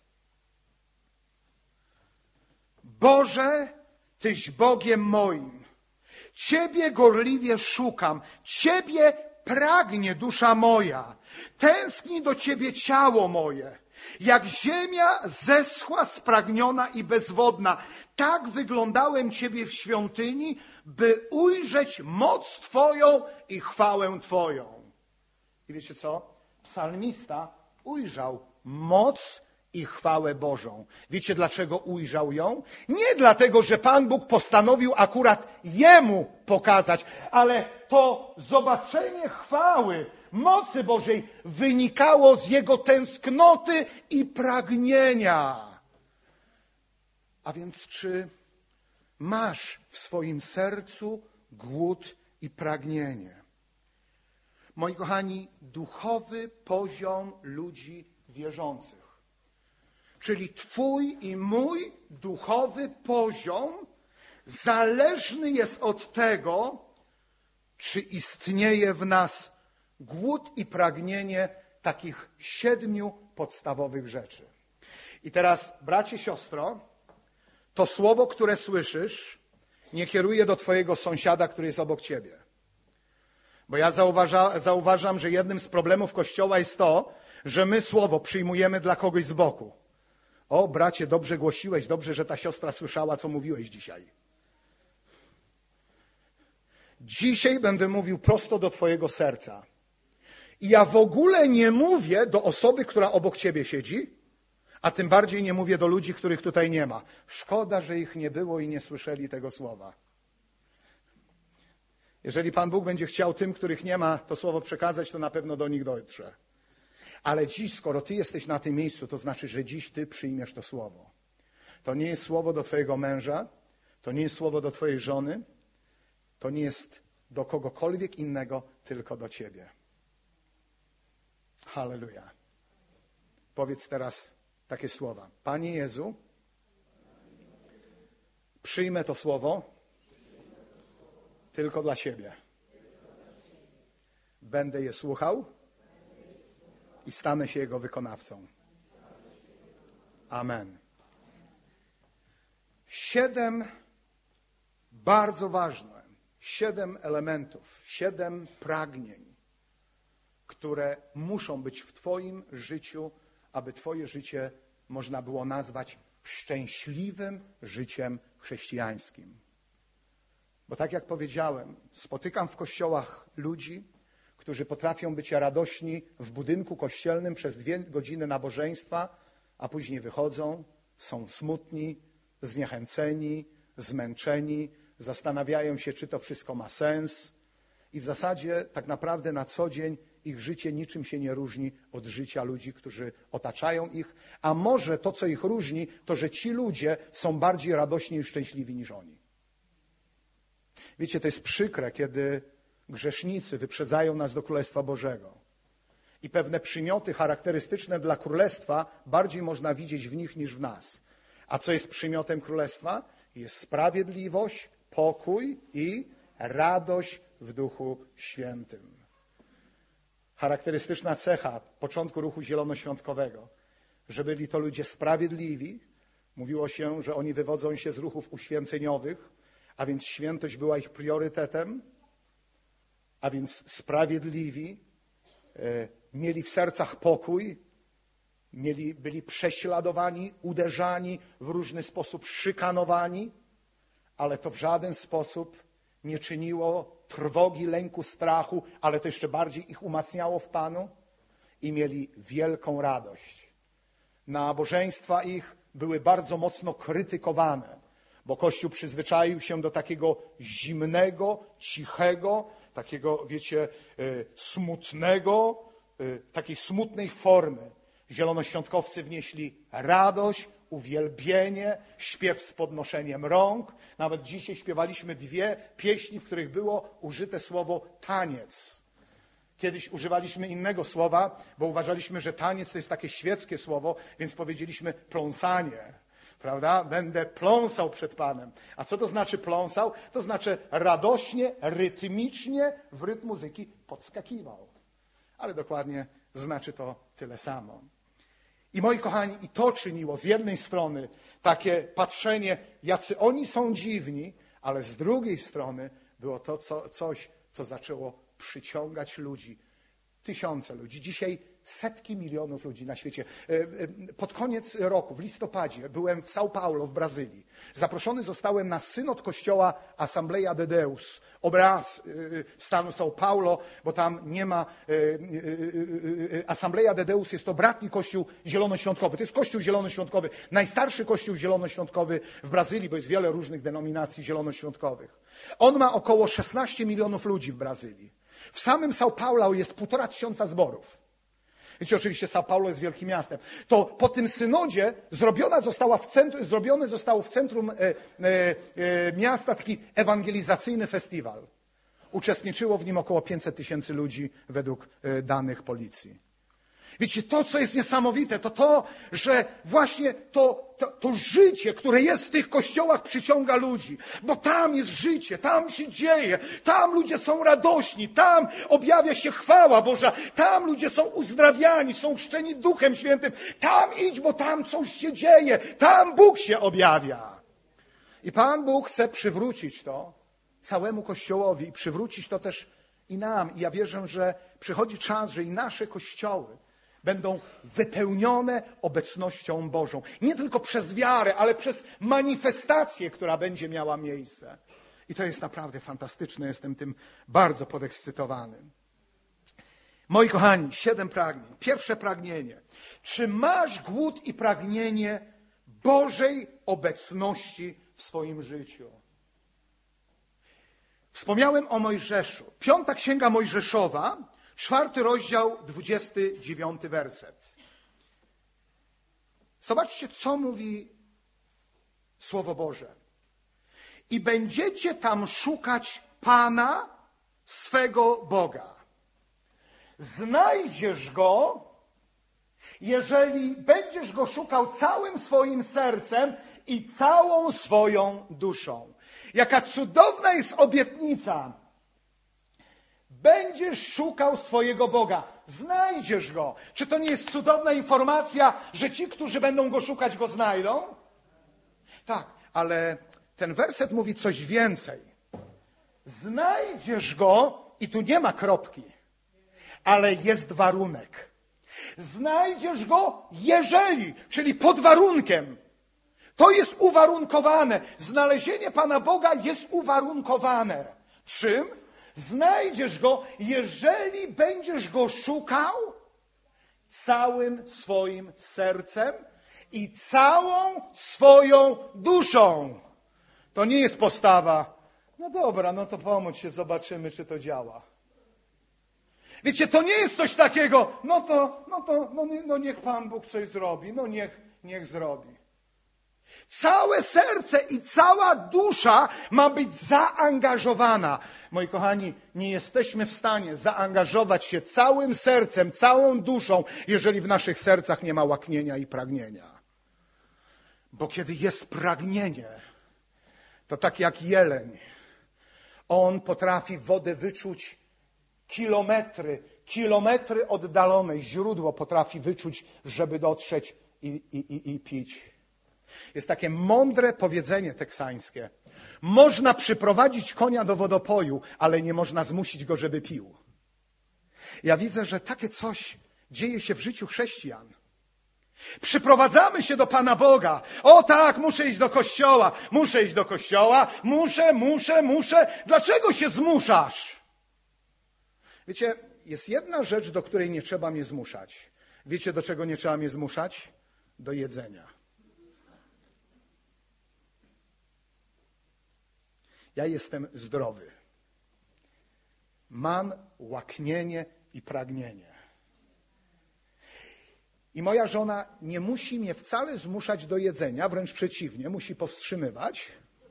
Speaker 1: Boże, Tyś Bogiem moim. Ciebie gorliwie szukam. Ciebie pragnie dusza moja. Tęskni do Ciebie ciało moje. Jak ziemia zeschła, spragniona i bezwodna, tak wyglądałem Ciebie w świątyni, by ujrzeć moc Twoją i chwałę Twoją. I wiecie co? Psalmista ujrzał moc i chwałę Bożą. Wiecie, dlaczego ujrzał ją? Nie dlatego, że Pan Bóg postanowił akurat jemu pokazać, ale to zobaczenie chwały, mocy Bożej wynikało z jego tęsknoty i pragnienia. A więc czy masz w swoim sercu głód i pragnienie? Moi kochani, duchowy poziom ludzi wierzących, czyli Twój i mój duchowy poziom zależny jest od tego, czy istnieje w nas głód i pragnienie takich 7 podstawowych rzeczy. I teraz, bracie, siostro, to słowo, które słyszysz, nie kieruje do twojego sąsiada, który jest obok ciebie. Bo ja zauważam, że jednym z problemów Kościoła jest to, że my słowo przyjmujemy dla kogoś z boku. O, bracie, dobrze głosiłeś, dobrze, że ta siostra słyszała, co mówiłeś dzisiaj. Dzisiaj będę mówił prosto do twojego serca. I ja w ogóle nie mówię do osoby, która obok ciebie siedzi, a tym bardziej nie mówię do ludzi, których tutaj nie ma. Szkoda, że ich nie było i nie słyszeli tego słowa. Jeżeli Pan Bóg będzie chciał tym, których nie ma, to słowo przekazać, to na pewno do nich dotrze. Ale dziś, skoro ty jesteś na tym miejscu, to znaczy, że dziś ty przyjmiesz to słowo. To nie jest słowo do twojego męża, to nie jest słowo do twojej żony, to nie jest do kogokolwiek innego, tylko do ciebie. Halleluja. Powiedz teraz takie słowa. Panie Jezu, przyjmę to słowo tylko dla siebie. Będę je słuchał i stanę się jego wykonawcą. Amen. 7 bardzo ważne, 7 elementów, 7 pragnień, które muszą być w twoim życiu, aby twoje życie można było nazwać szczęśliwym życiem chrześcijańskim. Bo tak jak powiedziałem, spotykam w kościołach ludzi, którzy potrafią być radośni w budynku kościelnym przez 2 godziny nabożeństwa, a później wychodzą, są smutni, zniechęceni, zmęczeni, zastanawiają się, czy to wszystko ma sens i w zasadzie tak naprawdę na co dzień ich życie niczym się nie różni od życia ludzi, którzy otaczają ich, a może to, co ich różni, to, że ci ludzie są bardziej radośni i szczęśliwi niż oni. Wiecie, to jest przykre, kiedy grzesznicy wyprzedzają nas do Królestwa Bożego. I pewne przymioty charakterystyczne dla Królestwa bardziej można widzieć w nich niż w nas. A co jest przymiotem Królestwa? Jest sprawiedliwość, pokój i radość w Duchu Świętym. Charakterystyczna cecha początku ruchu zielonoświątkowego, że byli to ludzie sprawiedliwi. Mówiło się, że oni wywodzą się z ruchów uświęceniowych, a więc świętość była ich priorytetem, a więc sprawiedliwi, mieli w sercach pokój, byli prześladowani, uderzani, w różny sposób szykanowani, ale to w żaden sposób nie czyniło trwogi, lęku, strachu, ale to jeszcze bardziej ich umacniało w Panu. i mieli wielką radość. Nabożeństwa ich były bardzo mocno krytykowane, bo Kościół przyzwyczaił się do takiego zimnego, cichego, takiego, wiecie, smutnego, takiej smutnej formy. Zielonoświątkowcy wnieśli radość, uwielbienie, śpiew z podnoszeniem rąk. Nawet dzisiaj śpiewaliśmy 2 pieśni, w których było użyte słowo taniec. Kiedyś używaliśmy innego słowa, bo uważaliśmy, że taniec to jest takie świeckie słowo, więc powiedzieliśmy pląsanie. Prawda? Będę pląsał przed Panem. A co to znaczy pląsał? To znaczy radośnie, rytmicznie w rytm muzyki podskakiwał. Ale dokładnie znaczy to tyle samo. I moi kochani, i to czyniło z jednej strony takie patrzenie, jacy oni są dziwni, ale z drugiej strony było to coś, co zaczęło przyciągać ludzi. Tysiące ludzi. Dzisiaj setki milionów ludzi na świecie. Pod koniec roku, w listopadzie, byłem w São Paulo w Brazylii. Zaproszony zostałem na synod kościoła Assembleia de Deus, obraz stanu São Paulo, bo tam nie ma... Assembleia de Deus jest to bratni kościół zielonoświątkowy. To jest kościół zielonoświątkowy, najstarszy kościół zielonoświątkowy w Brazylii, bo jest wiele różnych denominacji zielonoświątkowych. On ma około 16 milionów ludzi w Brazylii. W samym São Paulo jest 1500 zborów. Wiecie, oczywiście São Paulo jest wielkim miastem. To po tym synodzie zrobione zostało w centrum miasta taki ewangelizacyjny festiwal. Uczestniczyło w nim około 500 000 ludzi według danych policji. Wiecie, to co jest niesamowite, to, że właśnie to życie, które jest w tych kościołach, przyciąga ludzi. Bo tam jest życie, tam się dzieje, tam ludzie są radośni, tam objawia się chwała Boża, tam ludzie są uzdrawiani, są chrzczeni Duchem Świętym. Tam idź, bo tam coś się dzieje, tam Bóg się objawia. I Pan Bóg chce przywrócić to całemu Kościołowi i przywrócić to też i nam. I ja wierzę, że przychodzi czas, że i nasze kościoły będą wypełnione obecnością Bożą. Nie tylko przez wiarę, ale przez manifestację, która będzie miała miejsce. I to jest naprawdę fantastyczne. Jestem tym bardzo podekscytowany. Moi kochani, 7 pragnień. Pierwsze pragnienie. Czy masz głód i pragnienie Bożej obecności w swoim życiu? Wspomniałem o Mojżeszu. 5. Księga Mojżeszowa, 4. rozdział, 29 werset. Zobaczcie, co mówi Słowo Boże. I będziecie tam szukać Pana, swego Boga. Znajdziesz Go, jeżeli będziesz Go szukał całym swoim sercem i całą swoją duszą. Jaka cudowna jest obietnica. Będziesz szukał swojego Boga. Znajdziesz Go. Czy to nie jest cudowna informacja, że ci, którzy będą Go szukać, Go znajdą? Tak, ale ten werset mówi coś więcej. Znajdziesz Go i tu nie ma kropki, ale jest warunek. Znajdziesz Go, jeżeli, czyli pod warunkiem. To jest uwarunkowane. Znalezienie Pana Boga jest uwarunkowane. Czym? Znajdziesz Go, jeżeli będziesz Go szukał całym swoim sercem i całą swoją duszą. To nie jest postawa, no dobra, no to pomóż się, zobaczymy, czy to działa. Wiecie, to nie jest coś takiego, no niech Pan Bóg coś zrobi, no niech zrobi. Całe serce i cała dusza ma być zaangażowana. Moi kochani, nie jesteśmy w stanie zaangażować się całym sercem, całą duszą, jeżeli w naszych sercach nie ma łaknienia i pragnienia. Bo kiedy jest pragnienie, to tak jak jeleń, on potrafi wodę wyczuć kilometry oddalone. Źródło potrafi wyczuć, żeby dotrzeć i pić. Jest takie mądre powiedzenie teksańskie. Można przyprowadzić konia do wodopoju, ale nie można zmusić go, żeby pił. Ja widzę, że takie coś dzieje się w życiu chrześcijan. Przyprowadzamy się do Pana Boga. O tak, muszę iść do kościoła. Muszę. Dlaczego się zmuszasz? Wiecie, jest jedna rzecz, do której nie trzeba mnie zmuszać. Wiecie, do czego nie trzeba mnie zmuszać? Do jedzenia. Ja jestem zdrowy. Mam łaknienie i pragnienie. I moja żona nie musi mnie wcale zmuszać do jedzenia, wręcz przeciwnie, musi powstrzymywać.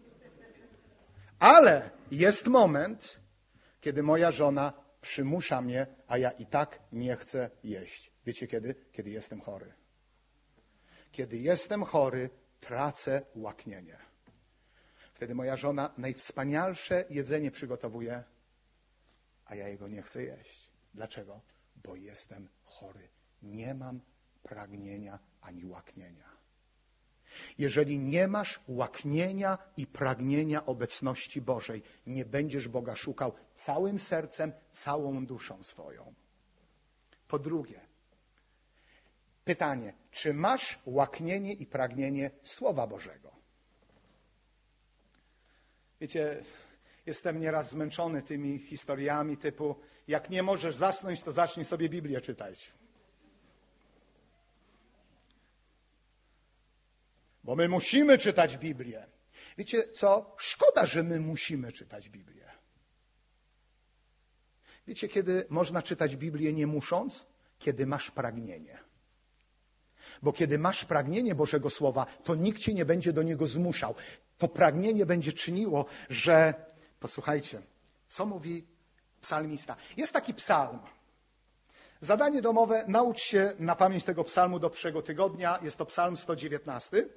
Speaker 1: Ale jest moment, kiedy moja żona przymusza mnie, a ja i tak nie chcę jeść. Wiecie kiedy? Kiedy jestem chory. Kiedy jestem chory, tracę łaknienie. Wtedy moja żona najwspanialsze jedzenie przygotowuje, a ja jego nie chcę jeść. Dlaczego? Bo jestem chory. Nie mam pragnienia ani łaknienia. Jeżeli nie masz łaknienia i pragnienia obecności Bożej, nie będziesz Boga szukał całym sercem, całą duszą swoją. Po drugie, pytanie, czy masz łaknienie i pragnienie Słowa Bożego? Wiecie, jestem nieraz zmęczony tymi historiami typu, jak nie możesz zasnąć, to zacznij sobie Biblię czytać. Bo my musimy czytać Biblię. Wiecie co? Szkoda, że my musimy czytać Biblię. Wiecie, kiedy można czytać Biblię nie musząc? Kiedy masz pragnienie. Bo kiedy masz pragnienie Bożego Słowa, to nikt cię nie będzie do niego zmuszał. To pragnienie będzie czyniło, że... Posłuchajcie, co mówi psalmista. Jest taki psalm. Zadanie domowe, naucz się na pamięć tego psalmu do przyszłego tygodnia. Jest to psalm 119.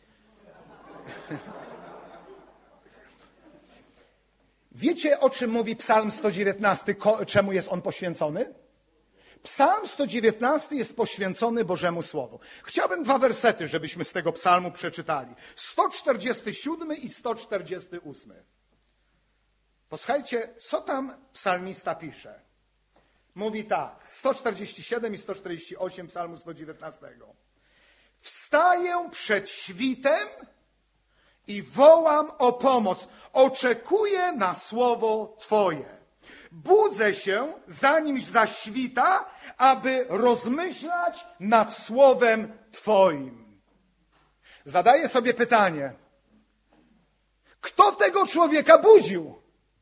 Speaker 1: Wiecie, o czym mówi psalm 119? Czemu jest on poświęcony? Psalm 119 jest poświęcony Bożemu Słowu. Chciałbym 2 wersety, żebyśmy z tego psalmu przeczytali. 147 i 148. Posłuchajcie, co tam psalmista pisze. Mówi tak, 147 i 148 psalmu 119. Wstaję przed świtem i wołam o pomoc. Oczekuję na słowo Twoje. Budzę się, zanim zaświta, aby rozmyślać nad słowem Twoim. Zadaję sobie pytanie. Kto tego człowieka budził?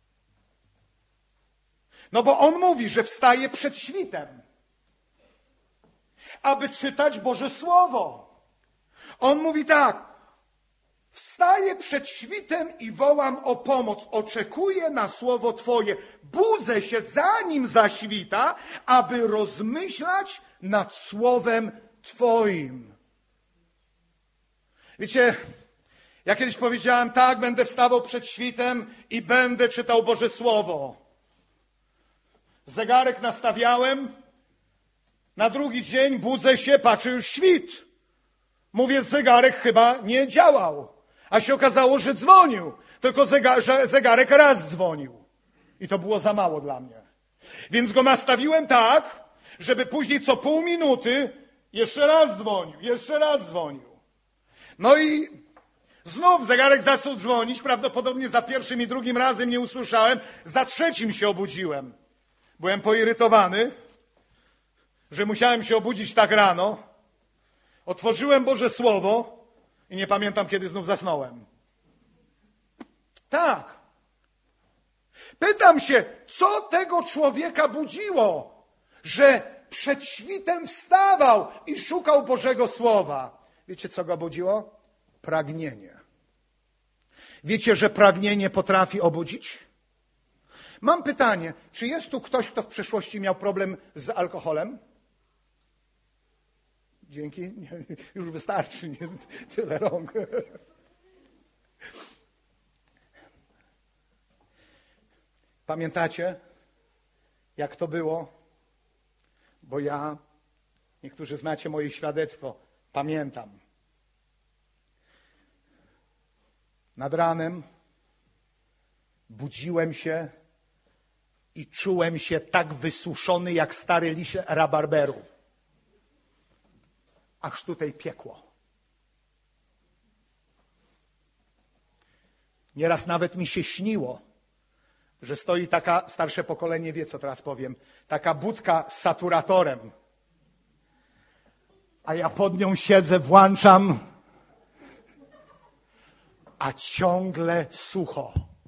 Speaker 1: No bo on mówi, że wstaje przed świtem, aby czytać Boże Słowo. On mówi tak. Wstaję przed świtem i wołam o pomoc. Oczekuję na słowo Twoje. Budzę się, zanim zaświta, aby rozmyślać nad słowem Twoim. Wiecie, ja kiedyś powiedziałem, tak, będę wstawał przed świtem i będę czytał Boże Słowo. Zegarek nastawiałem, na drugi dzień budzę się, patrzę już świt. Mówię, zegarek chyba nie działał. A się okazało, że dzwonił. Tylko zegarek raz dzwonił. I to było za mało dla mnie. Więc go nastawiłem tak, żeby później co pół minuty jeszcze raz dzwonił. No i znów zegarek zaczął dzwonić. Prawdopodobnie za pierwszym i drugim razem nie usłyszałem. Za trzecim się obudziłem. Byłem poirytowany, że musiałem się obudzić tak rano. Otworzyłem Boże Słowo i nie pamiętam, kiedy znów zasnąłem. Tak. Pytam się, co tego człowieka budziło, że przed świtem wstawał i szukał Bożego Słowa. Wiecie, co go budziło? Pragnienie. Wiecie, że pragnienie potrafi obudzić? Mam pytanie, czy jest tu ktoś, kto w przeszłości miał problem z alkoholem? Dzięki. Nie, już wystarczy. Nie, tyle rąk. Pamiętacie, jak to było? Bo ja, niektórzy znacie moje świadectwo, pamiętam. Nad ranem budziłem się i czułem się tak wysuszony, jak stary liście rabarberu. Aż tutaj piekło. Nieraz nawet mi się śniło, że stoi taka, starsze pokolenie wie, co teraz powiem, taka budka z saturatorem. A ja pod nią siedzę, włączam, a ciągle sucho.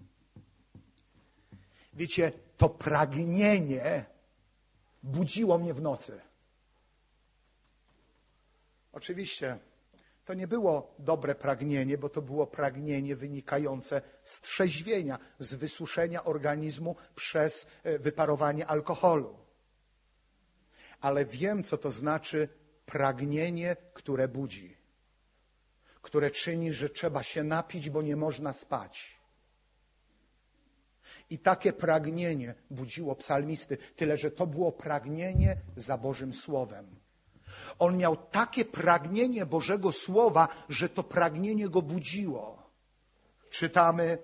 Speaker 1: Wiecie, to pragnienie budziło mnie w nocy. Oczywiście to nie było dobre pragnienie, bo to było pragnienie wynikające z trzeźwienia, z wysuszenia organizmu przez wyparowanie alkoholu. Ale wiem, co to znaczy pragnienie, które budzi, które czyni, że trzeba się napić, bo nie można spać. I takie pragnienie budziło psalmisty, tyle że to było pragnienie za Bożym Słowem. On miał takie pragnienie Bożego Słowa, że to pragnienie go budziło. Czytamy: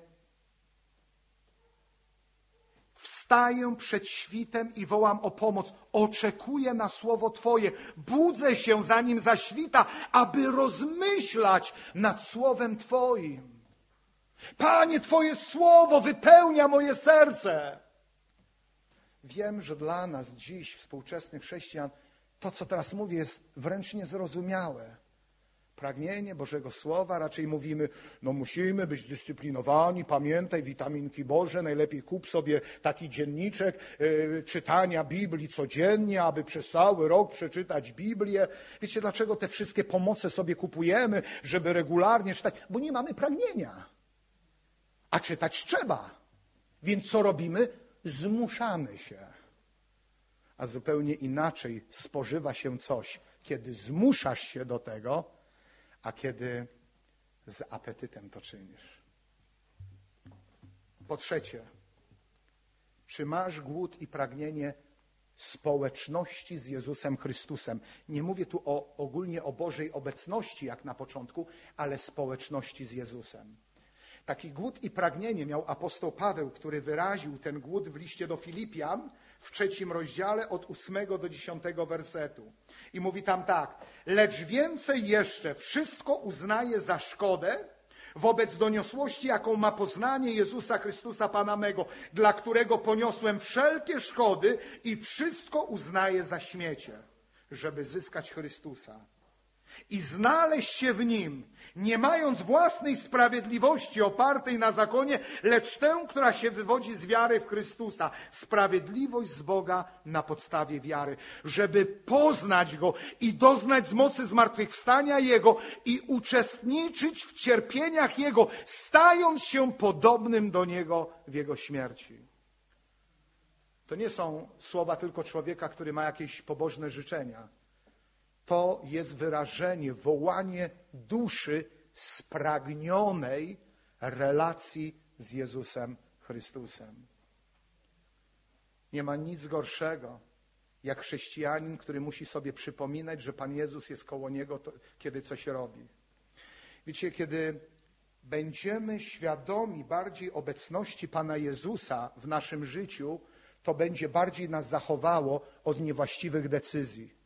Speaker 1: wstaję przed świtem i wołam o pomoc. Oczekuję na Słowo Twoje. Budzę się, zanim zaświta, aby rozmyślać nad Słowem Twoim. Panie, Twoje Słowo wypełnia moje serce. Wiem, że dla nas dziś, współczesnych chrześcijan, to, co teraz mówię, jest wręcz niezrozumiałe. Pragnienie Bożego Słowa, raczej mówimy, no musimy być dyscyplinowani, pamiętaj, witaminki Boże, najlepiej kup sobie taki dzienniczek czytania Biblii codziennie, aby przez cały rok przeczytać Biblię. Wiecie, dlaczego te wszystkie pomoce sobie kupujemy, żeby regularnie czytać? Bo nie mamy pragnienia. A czytać trzeba. Więc co robimy? Zmuszamy się. A zupełnie inaczej spożywa się coś, kiedy zmuszasz się do tego, a kiedy z apetytem to czynisz. Po trzecie, czy masz głód i pragnienie społeczności z Jezusem Chrystusem? Nie mówię tu ogólnie o Bożej obecności, jak na początku, ale społeczności z Jezusem. Taki głód i pragnienie miał apostoł Paweł, który wyraził ten głód w liście do Filipian w 3 rozdziale od 8 do 10 wersetu. I mówi tam tak: lecz więcej jeszcze wszystko uznaję za szkodę wobec doniosłości, jaką ma poznanie Jezusa Chrystusa Pana mego, dla którego poniosłem wszelkie szkody i wszystko uznaję za śmiecie, żeby zyskać Chrystusa i znaleźć się w Nim, nie mając własnej sprawiedliwości opartej na zakonie, lecz tę, która się wywodzi z wiary w Chrystusa. Sprawiedliwość z Boga na podstawie wiary. Żeby poznać Go i doznać z mocy zmartwychwstania Jego i uczestniczyć w cierpieniach Jego, stając się podobnym do Niego w Jego śmierci. To nie są słowa tylko człowieka, który ma jakieś pobożne życzenia. To jest wyrażenie, wołanie duszy spragnionej relacji z Jezusem Chrystusem. Nie ma nic gorszego, jak chrześcijanin, który musi sobie przypominać, że Pan Jezus jest koło niego, kiedy coś robi. Wiecie, kiedy będziemy świadomi bardziej obecności Pana Jezusa w naszym życiu, to będzie bardziej nas zachowało od niewłaściwych decyzji.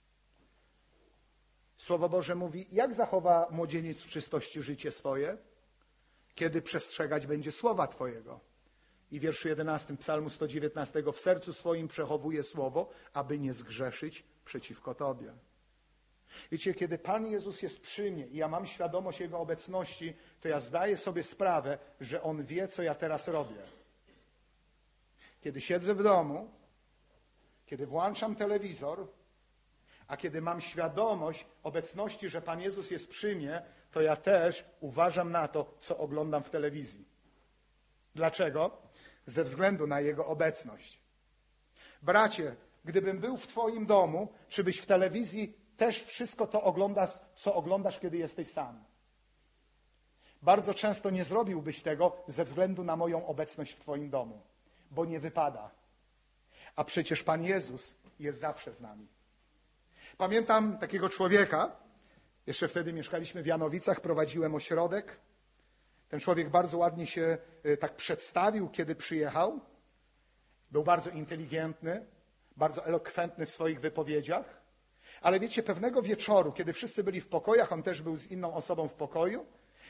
Speaker 1: Słowo Boże mówi, jak zachowa młodzieniec w czystości życie swoje? Kiedy przestrzegać będzie słowa Twojego. I w wierszu 11 Psalmu 119: w sercu swoim przechowuje słowo, aby nie zgrzeszyć przeciwko Tobie. Wiecie, kiedy Pan Jezus jest przy mnie i ja mam świadomość Jego obecności, to ja zdaję sobie sprawę, że On wie, co ja teraz robię. Kiedy siedzę w domu, kiedy włączam telewizor, a kiedy mam świadomość obecności, że Pan Jezus jest przy mnie, to ja też uważam na to, co oglądam w telewizji. Dlaczego? Ze względu na Jego obecność. Bracie, gdybym był w Twoim domu, czy byś w telewizji też wszystko to oglądasz, co oglądasz, kiedy jesteś sam? Bardzo często nie zrobiłbyś tego ze względu na moją obecność w Twoim domu, bo nie wypada. A przecież Pan Jezus jest zawsze z nami. Pamiętam takiego człowieka, jeszcze wtedy mieszkaliśmy w Janowicach, prowadziłem ośrodek. Ten człowiek bardzo ładnie się tak przedstawił, kiedy przyjechał. Był bardzo inteligentny, bardzo elokwentny w swoich wypowiedziach. Ale wiecie, pewnego wieczoru, kiedy wszyscy byli w pokojach, on też był z inną osobą w pokoju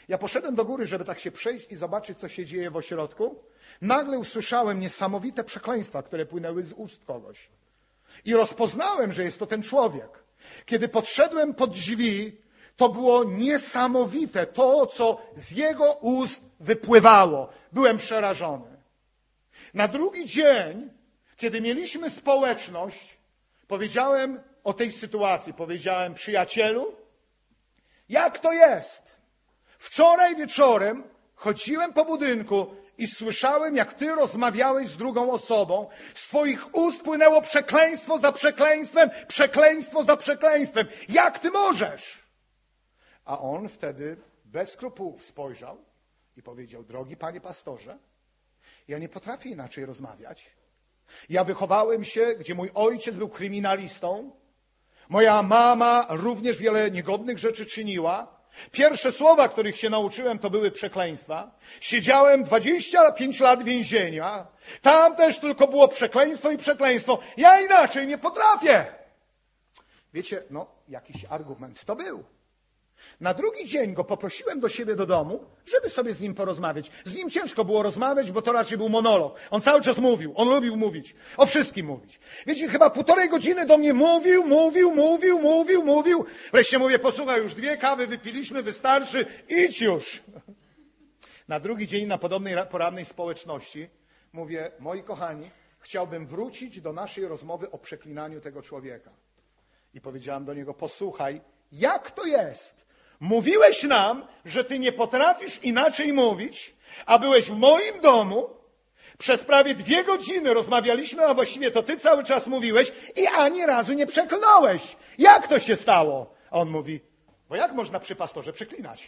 Speaker 1: Ja poszedłem do góry, żeby tak się przejść i zobaczyć, co się dzieje w ośrodku. Nagle usłyszałem niesamowite przekleństwa, które płynęły z ust kogoś. I rozpoznałem, że jest to ten człowiek. Kiedy podszedłem pod drzwi, to było niesamowite to, co z jego ust wypływało. Byłem przerażony. Na drugi dzień, kiedy mieliśmy społeczność, powiedziałem o tej sytuacji. Powiedziałem: przyjacielu, jak to jest? Wczoraj wieczorem chodziłem po budynku i słyszałem, jak ty rozmawiałeś z drugą osobą. Z twoich ust płynęło przekleństwo za przekleństwem, przekleństwo za przekleństwem. Jak ty możesz? A on wtedy bez skrupułów spojrzał i powiedział: drogi panie pastorze, ja nie potrafię inaczej rozmawiać. Ja wychowałem się, gdzie mój ojciec był kryminalistą. Moja mama również wiele niegodnych rzeczy czyniła. Pierwsze słowa, których się nauczyłem, to były przekleństwa. Siedziałem 25 lat więzienia. Tam też tylko było przekleństwo i przekleństwo. Ja inaczej nie potrafię. Wiecie, jakiś argument to był. Na drugi dzień go poprosiłem do siebie do domu, żeby sobie z nim porozmawiać. Z nim ciężko było rozmawiać, bo to raczej był monolog. On cały czas mówił, on lubił mówić, o wszystkim mówić. Wiecie, chyba 1,5 godziny do mnie mówił. Wreszcie mówię: posłuchaj, już 2 kawy wypiliśmy, wystarczy, idź już. Na drugi dzień na podobnej porannej społeczności mówię: moi kochani, chciałbym wrócić do naszej rozmowy o przeklinaniu tego człowieka. I powiedziałem do niego: posłuchaj, jak to jest? Mówiłeś nam, że ty nie potrafisz inaczej mówić, a byłeś w moim domu. Przez prawie 2 godziny rozmawialiśmy, a właściwie to ty cały czas mówiłeś i ani razu nie przeklnąłeś. Jak to się stało? A on mówi: bo jak można przy pastorze przeklinać?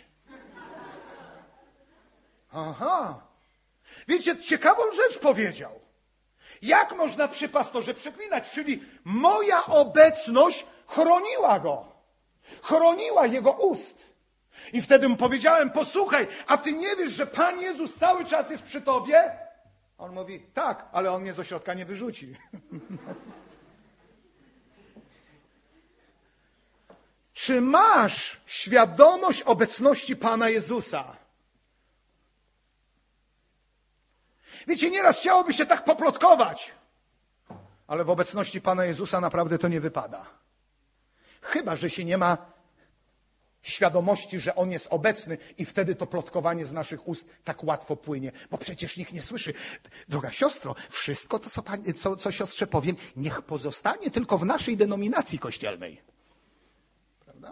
Speaker 1: Aha. Wiecie, ciekawą rzecz powiedział. Jak można przy pastorze przeklinać? Czyli moja obecność chroniła go. Chroniła jego ust. I wtedy mu powiedziałem: posłuchaj, a ty nie wiesz, że Pan Jezus cały czas jest przy tobie? On mówi: tak, ale on mnie z ośrodka nie wyrzuci. Czy masz świadomość obecności Pana Jezusa? Wiecie, nieraz chciałoby się tak poplotkować, ale w obecności Pana Jezusa naprawdę to nie wypada. Chyba że się nie ma świadomości, że On jest obecny i wtedy to plotkowanie z naszych ust tak łatwo płynie, bo przecież nikt nie słyszy. Droga siostro, wszystko to, co siostrze powiem, niech pozostanie tylko w naszej denominacji kościelnej. Prawda?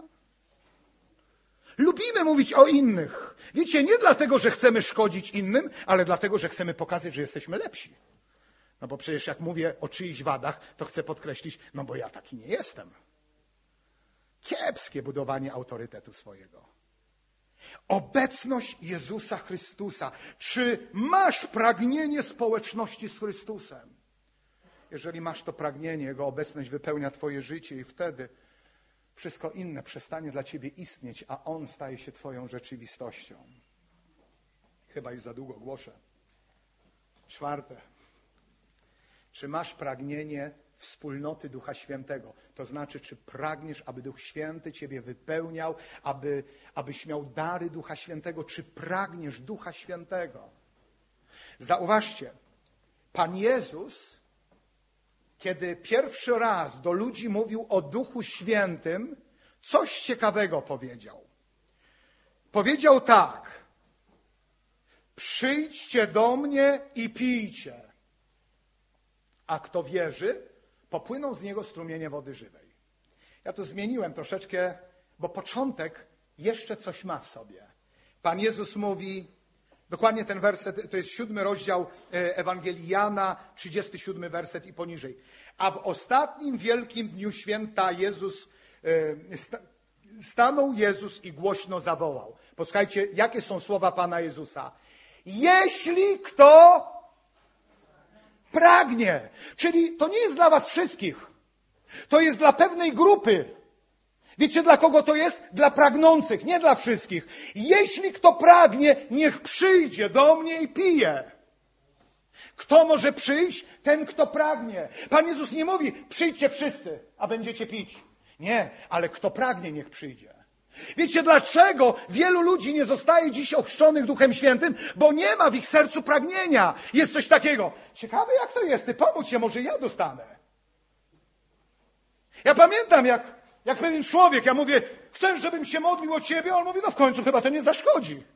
Speaker 1: Lubimy mówić o innych. Wiecie, nie dlatego, że chcemy szkodzić innym, ale dlatego, że chcemy pokazać, że jesteśmy lepsi. No bo przecież jak mówię o czyichś wadach, to chcę podkreślić, bo ja taki nie jestem. Kiepskie budowanie autorytetu swojego. Obecność Jezusa Chrystusa. Czy masz pragnienie społeczności z Chrystusem? Jeżeli masz to pragnienie, Jego obecność wypełnia twoje życie i wtedy wszystko inne przestanie dla ciebie istnieć, a On staje się twoją rzeczywistością. Chyba już za długo głoszę. 4. Czy masz pragnienie wspólnoty Ducha Świętego? To znaczy, czy pragniesz, aby Duch Święty ciebie wypełniał, abyś miał dary Ducha Świętego? Czy pragniesz Ducha Świętego? Zauważcie, Pan Jezus, kiedy pierwszy raz do ludzi mówił o Duchu Świętym, coś ciekawego powiedział. Powiedział tak: przyjdźcie do mnie i pijcie, a kto wierzy, popłyną z niego strumienie wody żywej. Ja to zmieniłem troszeczkę, bo początek jeszcze coś ma w sobie. Pan Jezus mówi, dokładnie ten werset, to jest 7 rozdział Ewangelii Jana, 37 werset i poniżej. A w ostatnim wielkim dniu święta stanął Jezus i głośno zawołał. Posłuchajcie, jakie są słowa Pana Jezusa. Jeśli kto pragnie. Czyli to nie jest dla was wszystkich. To jest dla pewnej grupy. Wiecie, dla kogo to jest? Dla pragnących, nie dla wszystkich. Jeśli kto pragnie, niech przyjdzie do mnie i pije. Kto może przyjść? Ten, kto pragnie. Pan Jezus nie mówi: przyjdźcie wszyscy, a będziecie pić. Nie, ale kto pragnie, niech przyjdzie. Wiecie dlaczego wielu ludzi nie zostaje dziś ochrzczonych Duchem Świętym? Bo nie ma w ich sercu pragnienia. Jest coś takiego. Ciekawe jak to jest, ty pomóż się, może ja dostanę. Ja pamiętam jak pewien człowiek, ja mówię, chcę, żebym się modlił o ciebie, a on mówi, no w końcu chyba to nie zaszkodzi.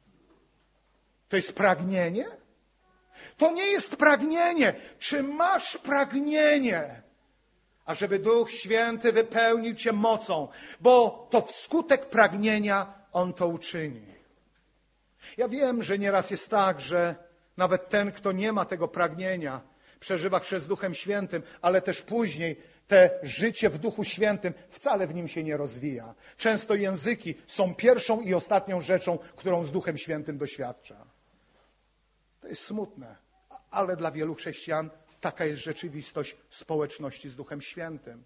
Speaker 1: To jest pragnienie? To nie jest pragnienie. Czy masz pragnienie, ażeby Duch Święty wypełnił cię mocą? Bo to wskutek pragnienia On to uczyni. Ja wiem, że nieraz jest tak, że nawet ten, kto nie ma tego pragnienia, przeżywa chrzest Duchem Świętym, ale też później te życie w Duchu Świętym wcale w nim się nie rozwija. Często języki są pierwszą i ostatnią rzeczą, którą z Duchem Świętym doświadcza. To jest smutne, ale dla wielu chrześcijan taka jest rzeczywistość społeczności z Duchem Świętym.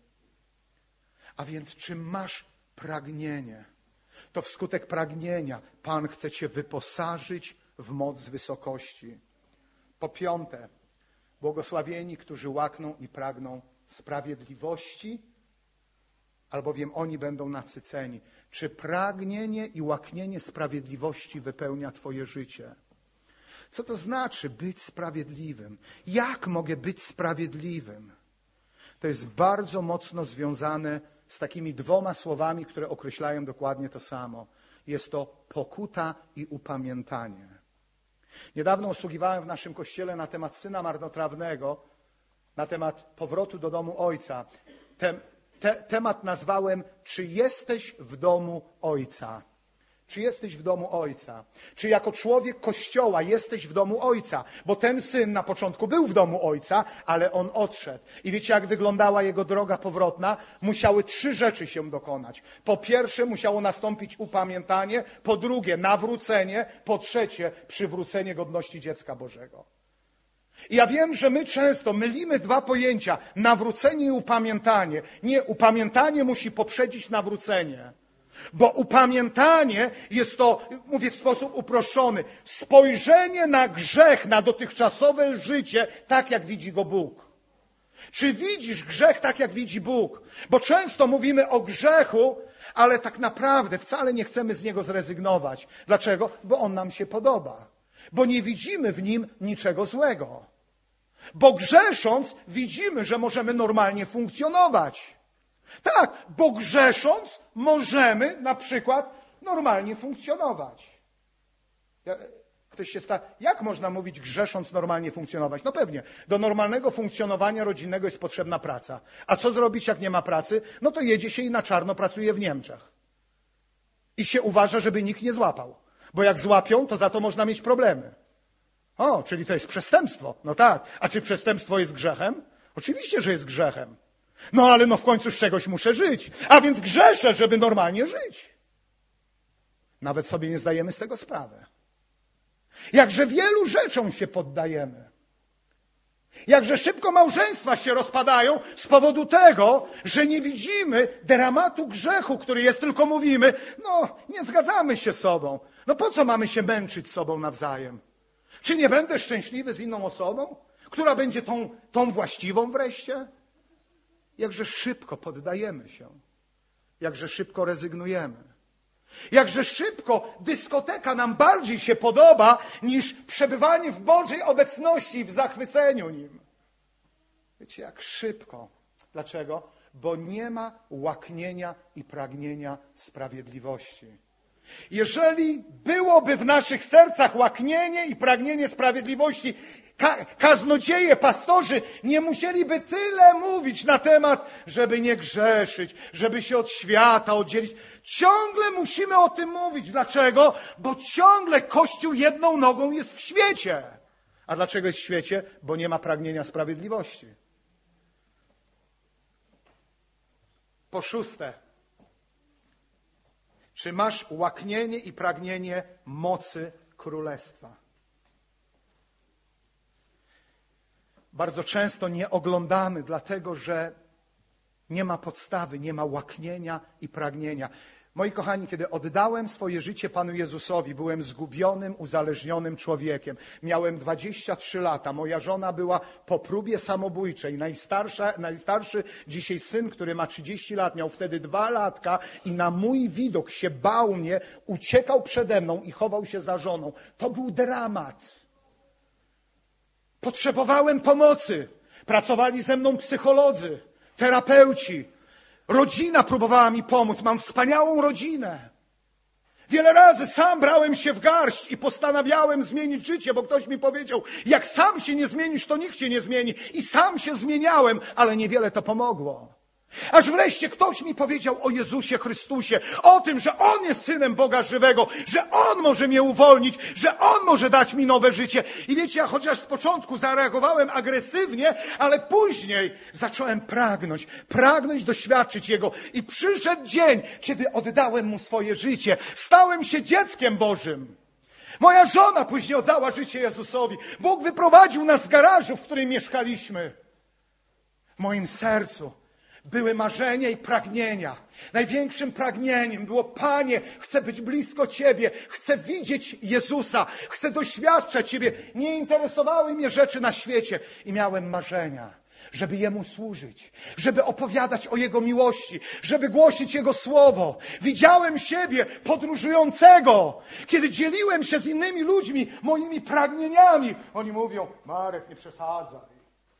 Speaker 1: A więc czy masz pragnienie? To wskutek pragnienia Pan chce cię wyposażyć w moc z wysokości. Po piąte, błogosławieni, którzy łakną i pragną sprawiedliwości, albowiem oni będą nasyceni. Czy pragnienie i łaknienie sprawiedliwości wypełnia twoje życie? Co to znaczy być sprawiedliwym? Jak mogę być sprawiedliwym? To jest bardzo mocno związane z takimi dwoma słowami, które określają dokładnie to samo. Jest to pokuta i upamiętanie. Niedawno usługiwałem w naszym kościele na temat syna marnotrawnego, na temat powrotu do domu Ojca. Temat nazwałem, czy jesteś w domu Ojca? Czy jesteś w domu Ojca? Czy jako człowiek Kościoła jesteś w domu Ojca? Bo ten syn na początku był w domu Ojca, ale on odszedł. I wiecie, jak wyglądała jego droga powrotna? Musiały 3 rzeczy się dokonać. Po pierwsze, musiało nastąpić upamiętanie. Po drugie, nawrócenie. Po trzecie, przywrócenie godności dziecka Bożego. I ja wiem, że my często mylimy 2 pojęcia. Nawrócenie i upamiętanie. Nie, upamiętanie musi poprzedzić nawrócenie. Bo upamiętanie jest to, mówię w sposób uproszczony, spojrzenie na grzech, na dotychczasowe życie, tak jak widzi go Bóg. Czy widzisz grzech tak, jak widzi Bóg? Bo często mówimy o grzechu, ale tak naprawdę wcale nie chcemy z niego zrezygnować. Dlaczego? Bo on nam się podoba. Bo nie widzimy w nim niczego złego. Bo grzesząc widzimy, że możemy normalnie funkcjonować. Tak, bo grzesząc możemy na przykład normalnie funkcjonować. Ktoś się jak można mówić grzesząc normalnie funkcjonować? No pewnie, do normalnego funkcjonowania rodzinnego jest potrzebna praca. A co zrobić, jak nie ma pracy? No to jedzie się i na czarno pracuje w Niemczech. I się uważa, żeby nikt nie złapał. Bo jak złapią, to za to można mieć problemy. O, czyli to jest przestępstwo. No tak. A czy przestępstwo jest grzechem? Oczywiście, że jest grzechem. No ale w końcu z czegoś muszę żyć. A więc grzeszę, żeby normalnie żyć. Nawet sobie nie zdajemy z tego sprawy. Jakże wielu rzeczom się poddajemy. Jakże szybko małżeństwa się rozpadają z powodu tego, że nie widzimy dramatu grzechu, który jest, tylko mówimy, nie zgadzamy się z sobą. Po co mamy się męczyć z sobą nawzajem? Czy nie będę szczęśliwy z inną osobą, która będzie tą właściwą wreszcie? Jakże szybko poddajemy się. Jakże szybko rezygnujemy. Jakże szybko dyskoteka nam bardziej się podoba niż przebywanie w Bożej obecności i w zachwyceniu Nim. Wiecie, jak szybko. Dlaczego? Bo nie ma łaknienia i pragnienia sprawiedliwości. Jeżeli byłoby w naszych sercach łaknienie i pragnienie sprawiedliwości, kaznodzieje, pastorzy nie musieliby tyle mówić na temat, żeby nie grzeszyć, żeby się od świata oddzielić. Ciągle musimy o tym mówić. Dlaczego? Bo ciągle Kościół jedną nogą jest w świecie. A dlaczego jest w świecie? Bo nie ma pragnienia sprawiedliwości. Po szóste, czy masz łaknienie i pragnienie mocy królestwa? Bardzo często nie oglądamy, dlatego że nie ma podstawy, nie ma łaknienia i pragnienia. Moi kochani, kiedy oddałem swoje życie Panu Jezusowi, byłem zgubionym, uzależnionym człowiekiem. Miałem 23 lata. Moja żona była po próbie samobójczej. Najstarszy dzisiaj syn, który ma 30 lat, miał wtedy 2 latka i na mój widok się bał mnie, uciekał przede mną i chował się za żoną. To był dramat. Potrzebowałem pomocy. Pracowali ze mną psycholodzy, terapeuci. Rodzina próbowała mi pomóc. Mam wspaniałą rodzinę. Wiele razy sam brałem się w garść i postanawiałem zmienić życie, bo ktoś mi powiedział, jak sam się nie zmienisz, to nikt cię nie zmieni. I sam się zmieniałem, ale niewiele to pomogło. Aż wreszcie ktoś mi powiedział o Jezusie Chrystusie, o tym, że On jest Synem Boga żywego, że On może mnie uwolnić, że On może dać mi nowe życie. I wiecie, ja chociaż z początku zareagowałem agresywnie, ale później zacząłem pragnąć doświadczyć Jego. I przyszedł dzień, kiedy oddałem Mu swoje życie. Stałem się dzieckiem Bożym. Moja żona później oddała życie Jezusowi. Bóg wyprowadził nas z garażu, w którym mieszkaliśmy. W moim sercu były marzenia i pragnienia. Największym pragnieniem było: Panie, chcę być blisko Ciebie, chcę widzieć Jezusa, chcę doświadczać Ciebie. Nie interesowały mnie rzeczy na świecie i miałem marzenia, żeby Jemu służyć, żeby opowiadać o Jego miłości, żeby głosić Jego słowo. Widziałem siebie podróżującego, kiedy dzieliłem się z innymi ludźmi moimi pragnieniami. Oni mówią: Marek, nie przesadzaj.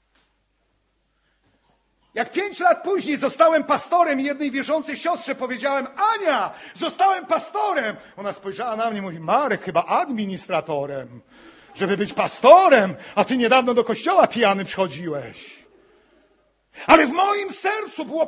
Speaker 1: Jak 5 lat później zostałem pastorem i jednej wierzącej siostrze powiedziałem: Ania, zostałem pastorem. Ona spojrzała na mnie i mówi: Marek, chyba administratorem, żeby być pastorem, a ty niedawno do kościoła pijany przychodziłeś. Ale w moim sercu było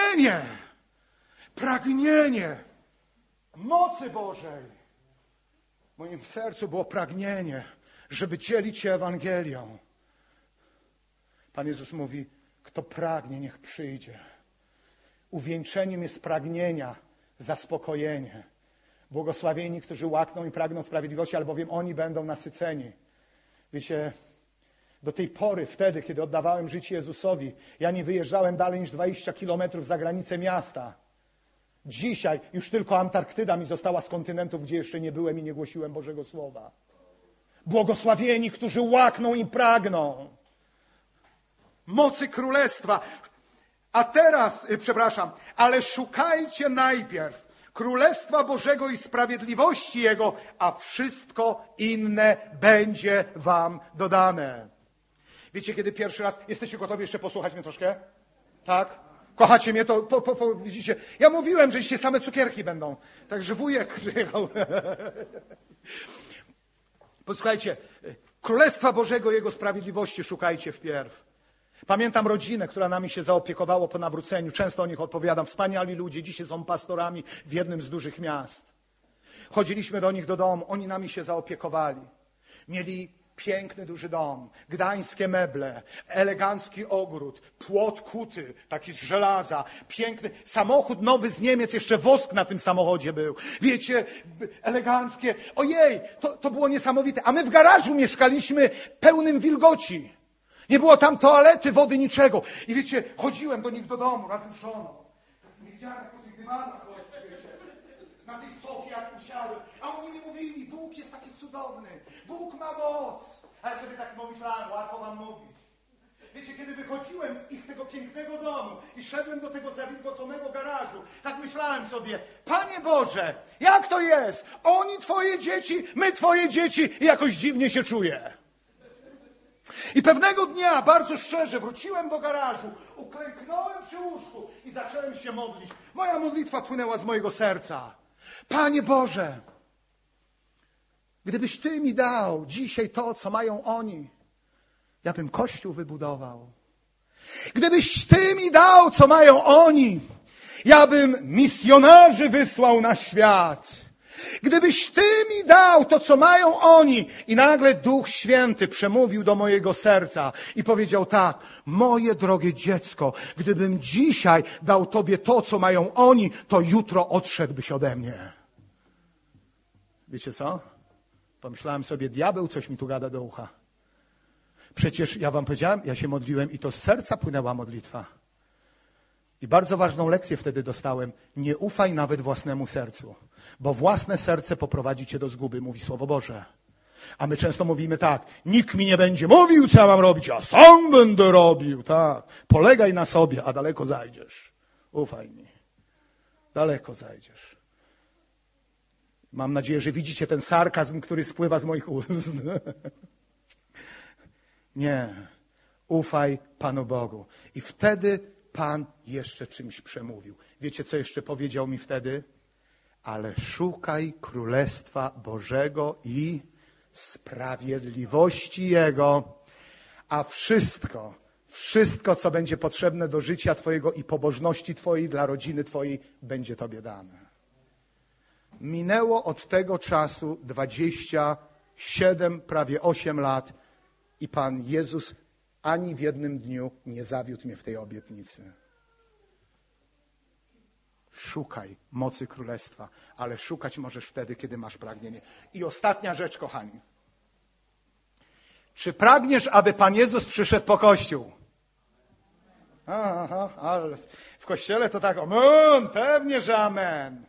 Speaker 1: pragnienie mocy Bożej. W moim sercu było pragnienie, żeby dzielić się Ewangelią. Pan Jezus mówi: kto pragnie, niech przyjdzie. Uwieńczeniem jest pragnienia, zaspokojenie. Błogosławieni, którzy łakną i pragną sprawiedliwości, albowiem oni będą nasyceni. Wiecie, do tej pory, wtedy, kiedy oddawałem życie Jezusowi, ja nie wyjeżdżałem dalej niż 20 kilometrów za granicę miasta. Dzisiaj już tylko Antarktyda mi została z kontynentów, gdzie jeszcze nie byłem i nie głosiłem Bożego Słowa. Błogosławieni, którzy łakną i pragną mocy Królestwa. A teraz, ale szukajcie najpierw Królestwa Bożego i sprawiedliwości Jego, a wszystko inne będzie wam dodane. Wiecie, kiedy pierwszy raz... Jesteście gotowi jeszcze posłuchać mnie troszkę? Tak? Kochacie mnie? To widzicie? Ja mówiłem, że dzisiaj same cukierki będą. Także wujek przyjechał. Posłuchajcie. Królestwa Bożego i Jego sprawiedliwości szukajcie wpierw. Pamiętam rodzinę, która nami się zaopiekowała po nawróceniu. Często o nich opowiadam. Wspaniali ludzie. Dzisiaj są pastorami w jednym z dużych miast. Chodziliśmy do nich do domu. Oni nami się zaopiekowali. Mieli piękny, duży dom. Gdańskie meble. Elegancki ogród. Płot kuty. Taki z żelaza. Piękny. Samochód nowy z Niemiec. Jeszcze wosk na tym samochodzie był. Wiecie, eleganckie. Ojej, to było niesamowite. A my w garażu mieszkaliśmy pełnym wilgoci. Nie było tam toalety, wody, niczego. I wiecie, chodziłem do nich do domu razem z żoną. Nie widziałem, jak po tych dywanach chodzi, wiecie. Na tej sofie, jak usiadłem. A oni mi mówili: Bóg jest taki cudowny. Bóg ma moc. A ja sobie tak pomyślałem: łatwo wam mówić. Wiecie, kiedy wychodziłem z ich tego pięknego domu i szedłem do tego zawilgoconego garażu, tak myślałem sobie: Panie Boże, jak to jest? Oni Twoje dzieci, my Twoje dzieci i jakoś dziwnie się czuję. I pewnego dnia, bardzo szczerze, wróciłem do garażu, uklęknąłem przy łóżku i zacząłem się modlić. Moja modlitwa płynęła z mojego serca. Panie Boże, gdybyś Ty mi dał dzisiaj to, co mają oni, ja bym Kościół wybudował. Gdybyś Ty mi dał, co mają oni, ja bym misjonarzy wysłał na świat. Gdybyś Ty mi dał to, co mają oni. I nagle Duch Święty przemówił do mojego serca i powiedział tak: moje drogie dziecko, gdybym dzisiaj dał Tobie to, co mają oni, to jutro odszedłbyś ode mnie. Wiecie co? Pomyślałem sobie: diabeł coś mi tu gada do ucha. Przecież ja wam powiedziałem, ja się modliłem i to z serca płynęła modlitwa. I bardzo ważną lekcję wtedy dostałem. Nie ufaj nawet własnemu sercu, bo własne serce poprowadzi cię do zguby, mówi Słowo Boże. A my często mówimy tak, nikt mi nie będzie mówił, co ja mam robić, a sam będę robił. Tak, polegaj na sobie, a daleko zajdziesz. Ufaj mi. Daleko zajdziesz. Mam nadzieję, że widzicie ten sarkazm, który spływa z moich ust. Nie. Ufaj Panu Bogu. I wtedy Pan jeszcze czymś przemówił. Wiecie, co jeszcze powiedział mi wtedy? Ale szukaj Królestwa Bożego i sprawiedliwości Jego, a wszystko, co będzie potrzebne do życia Twojego i pobożności Twojej, dla rodziny Twojej, będzie Tobie dane. Minęło od tego czasu 27, prawie 8 lat i Pan Jezus ani w jednym dniu nie zawiódł mnie w tej obietnicy. Szukaj mocy Królestwa, ale szukać możesz wtedy, kiedy masz pragnienie. I ostatnia rzecz, kochani. Czy pragniesz, aby Pan Jezus przyszedł po Kościół? Aha, ale w Kościele to tak, amen, pewnie, że amen.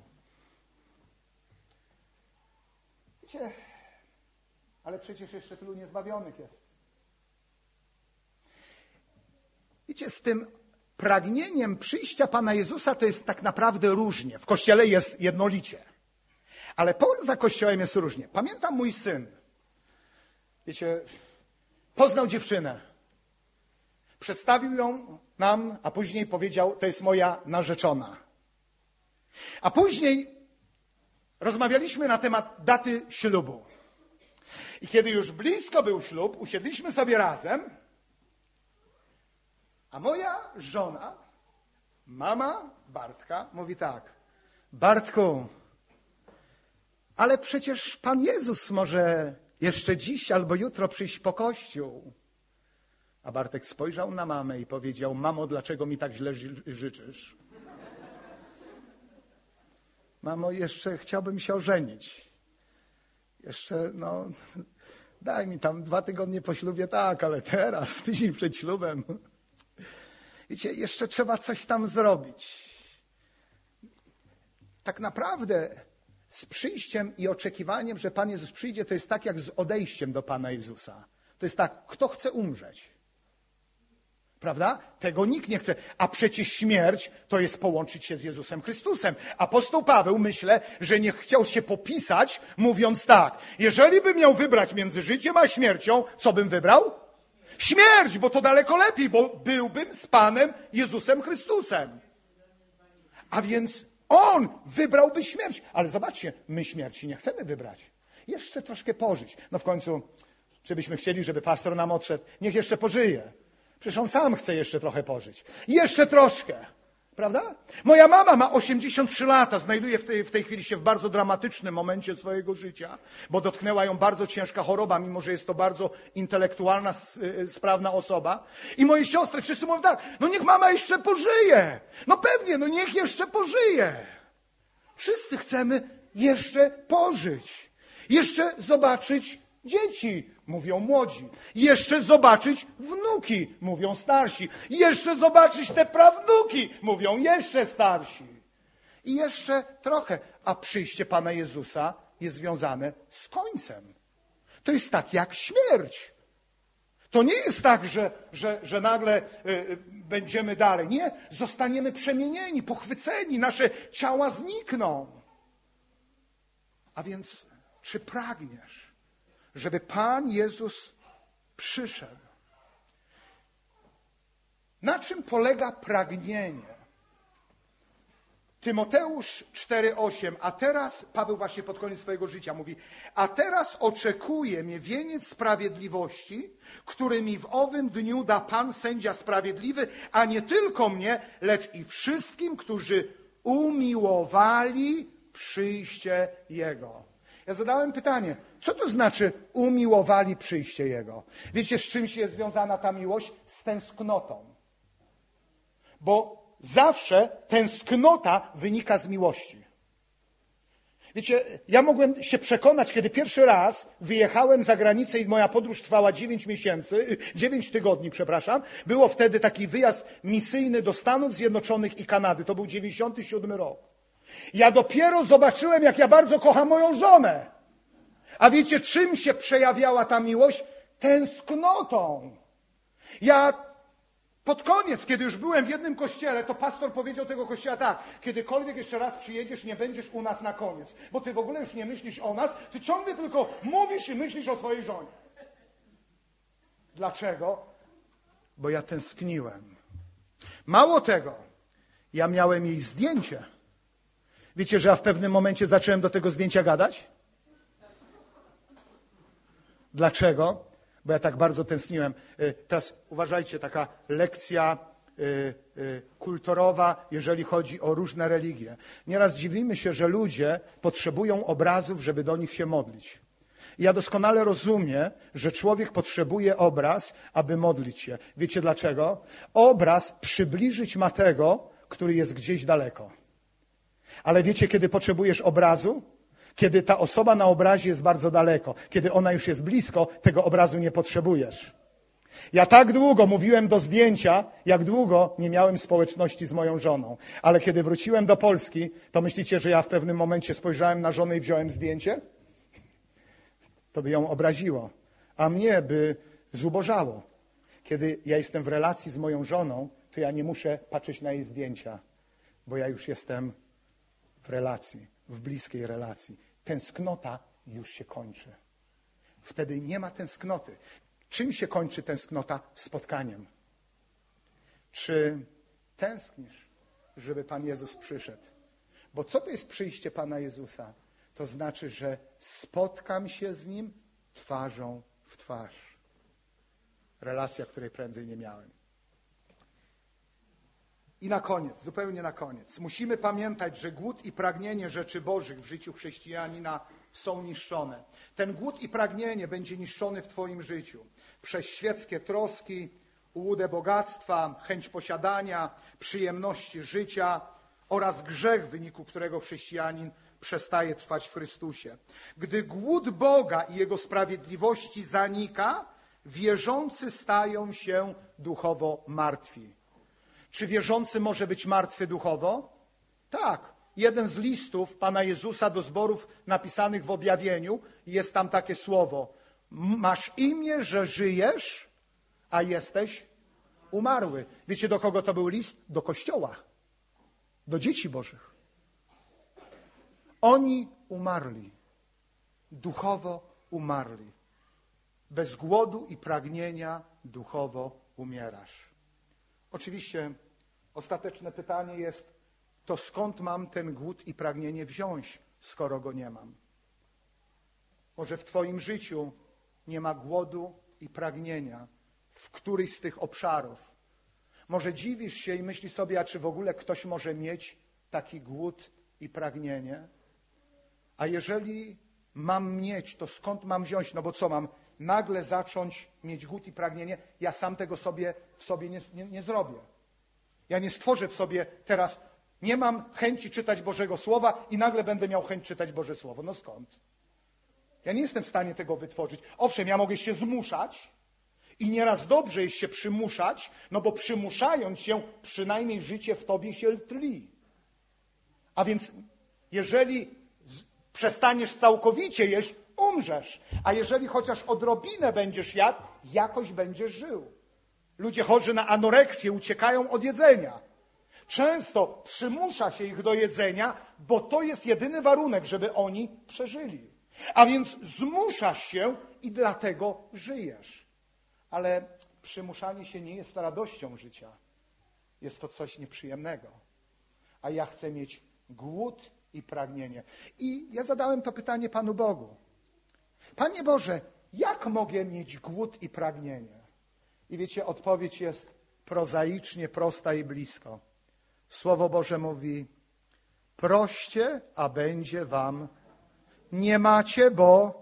Speaker 1: Wiecie, ale przecież jeszcze tylu niezbawionych jest. Wiecie, z tym pragnieniem przyjścia Pana Jezusa to jest tak naprawdę różnie. W Kościele jest jednolicie. Ale poza Kościołem jest różnie. Pamiętam mój syn. Wiecie, poznał dziewczynę. Przedstawił ją nam, a później powiedział, to jest moja narzeczona. A później rozmawialiśmy na temat daty ślubu. I kiedy już blisko był ślub, usiedliśmy sobie razem, a moja żona, mama Bartka, mówi tak: Bartku, ale przecież Pan Jezus może jeszcze dziś albo jutro przyjść po Kościół. A Bartek spojrzał na mamę i powiedział: mamo, dlaczego mi tak źle życzysz? Mamo, jeszcze chciałbym się ożenić. Jeszcze, daj mi tam 2 tygodnie po ślubie, tak, ale teraz, tydzień przed ślubem. Wiecie, jeszcze trzeba coś tam zrobić. Tak naprawdę z przyjściem i oczekiwaniem, że Pan Jezus przyjdzie, to jest tak jak z odejściem do Pana Jezusa. To jest tak, kto chce umrzeć? Prawda? Tego nikt nie chce. A przecież śmierć to jest połączyć się z Jezusem Chrystusem. Apostoł Paweł, myślę, że nie chciał się popisać, mówiąc tak: jeżeli bym miał wybrać między życiem a śmiercią, co bym wybrał? Śmierć, bo to daleko lepiej, bo byłbym z Panem Jezusem Chrystusem. A więc On wybrałby śmierć. Ale zobaczcie, my śmierci nie chcemy wybrać. Jeszcze troszkę pożyć. W końcu, czy byśmy chcieli, żeby pastor nam odszedł? Niech jeszcze pożyje. Przecież on sam chce jeszcze trochę pożyć. Jeszcze troszkę. Prawda? Moja mama ma 83 lata. Znajduje w tej chwili się w bardzo dramatycznym momencie swojego życia, bo dotknęła ją bardzo ciężka choroba, mimo że jest to bardzo intelektualna, sprawna osoba. I moje siostry wszyscy mówią tak: niech mama jeszcze pożyje. Pewnie, niech jeszcze pożyje. Wszyscy chcemy jeszcze pożyć. Jeszcze zobaczyć dzieci, mówią młodzi. Jeszcze zobaczyć wnuki, mówią starsi. Jeszcze zobaczyć te prawnuki, mówią jeszcze starsi. I jeszcze trochę. A przyjście Pana Jezusa jest związane z końcem. To jest tak jak śmierć. To nie jest tak, że nagle będziemy dalej. Nie, zostaniemy przemienieni, pochwyceni, nasze ciała znikną. A więc, czy pragniesz, żeby Pan Jezus przyszedł? Na czym polega pragnienie? Tymoteusz 4:8, a teraz, Paweł właśnie pod koniec swojego życia mówi: a teraz oczekuje mnie wieniec sprawiedliwości, który mi w owym dniu da Pan sędzia sprawiedliwy, a nie tylko mnie, lecz i wszystkim, którzy umiłowali przyjście Jego. Ja zadałem pytanie, co to znaczy umiłowali przyjście Jego? Wiecie, z czymś jest związana ta miłość? Z tęsknotą. Bo zawsze tęsknota wynika z miłości. Wiecie, ja mogłem się przekonać, kiedy pierwszy raz wyjechałem za granicę i moja podróż trwała 9 tygodni, Było wtedy taki wyjazd misyjny do Stanów Zjednoczonych i Kanady. To był 97 rok. Ja dopiero zobaczyłem, jak ja bardzo kocham moją żonę. A wiecie, czym się przejawiała ta miłość? Tęsknotą. Ja pod koniec, kiedy już byłem w jednym kościele, to pastor powiedział tego kościoła tak: kiedykolwiek jeszcze raz przyjedziesz, nie będziesz u nas na koniec, bo ty w ogóle już nie myślisz o nas, ty ciągle tylko mówisz i myślisz o swojej żonie. Dlaczego? Bo ja tęskniłem. Mało tego, ja miałem jej zdjęcie. Wiecie, że ja w pewnym momencie zacząłem do tego zdjęcia gadać? Dlaczego? Bo ja tak bardzo tęskniłem. Teraz uważajcie, taka lekcja kulturowa, jeżeli chodzi o różne religie. Nieraz dziwimy się, że ludzie potrzebują obrazów, żeby do nich się modlić. I ja doskonale rozumiem, że człowiek potrzebuje obraz, aby modlić się. Wiecie dlaczego? Obraz przybliżyć ma tego, który jest gdzieś daleko. Ale wiecie, kiedy potrzebujesz obrazu? Kiedy ta osoba na obrazie jest bardzo daleko. Kiedy ona już jest blisko, tego obrazu nie potrzebujesz. Ja tak długo mówiłem do zdjęcia, jak długo nie miałem społeczności z moją żoną. Ale kiedy wróciłem do Polski, to myślicie, że ja w pewnym momencie spojrzałem na żonę i wziąłem zdjęcie? To by ją obraziło, a mnie by zubożało. Kiedy ja jestem w relacji z moją żoną, to ja nie muszę patrzeć na jej zdjęcia, bo ja już jestem w relacji, w bliskiej relacji. Tęsknota już się kończy. Wtedy nie ma tęsknoty. Czym się kończy tęsknota? Spotkaniem. Czy tęsknisz, żeby Pan Jezus przyszedł? Bo co to jest przyjście Pana Jezusa? To znaczy, że spotkam się z Nim twarzą w twarz. Relacja, której prędzej nie miałem. I na koniec, zupełnie na koniec, musimy pamiętać, że głód i pragnienie rzeczy Bożych w życiu chrześcijanina są niszczone. Ten głód i pragnienie będzie niszczony w Twoim życiu przez świeckie troski, ułudę bogactwa, chęć posiadania, przyjemności życia oraz grzech, w wyniku którego chrześcijanin przestaje trwać w Chrystusie. Gdy głód Boga i Jego sprawiedliwości zanika, wierzący stają się duchowo martwi. Czy wierzący może być martwy duchowo? Tak. Jeden z listów Pana Jezusa do zborów napisanych w objawieniu, jest tam takie słowo: masz imię, że żyjesz, a jesteś umarły. Wiecie, do kogo to był list? Do Kościoła. Do dzieci Bożych. Oni umarli. Duchowo umarli. Bez głodu i pragnienia duchowo umierasz. Oczywiście ostateczne pytanie jest, to skąd mam ten głód i pragnienie wziąć, skoro go nie mam? Może w Twoim życiu nie ma głodu i pragnienia w któryś z tych obszarów. Może dziwisz się i myślisz sobie, a czy w ogóle ktoś może mieć taki głód i pragnienie? A jeżeli mam mieć, to skąd mam wziąć? No bo co, mam nagle zacząć mieć głód i pragnienie? Ja sam tego w sobie nie zrobię. Ja nie stworzę w sobie teraz, nie mam chęci czytać Bożego Słowa i nagle będę miał chęć czytać Boże Słowo. No skąd? Ja nie jestem w stanie tego wytworzyć. Owszem, ja mogę się zmuszać i nieraz dobrze jest się przymuszać, no bo przymuszając się, przynajmniej życie w tobie się tli. A więc jeżeli przestaniesz całkowicie jeść, umrzesz. A jeżeli chociaż odrobinę będziesz jadł, jakoś będziesz żył. Ludzie chorzy na anoreksję uciekają od jedzenia. Często przymusza się ich do jedzenia, bo to jest jedyny warunek, żeby oni przeżyli. A więc zmuszasz się i dlatego żyjesz. Ale przymuszanie się nie jest radością życia. Jest to coś nieprzyjemnego. A ja chcę mieć głód i pragnienie. I ja zadałem to pytanie Panu Bogu. Panie Boże, jak mogę mieć głód i pragnienie? I wiecie, odpowiedź jest prozaicznie prosta i blisko. Słowo Boże mówi: proście, a będzie wam. Nie macie, bo...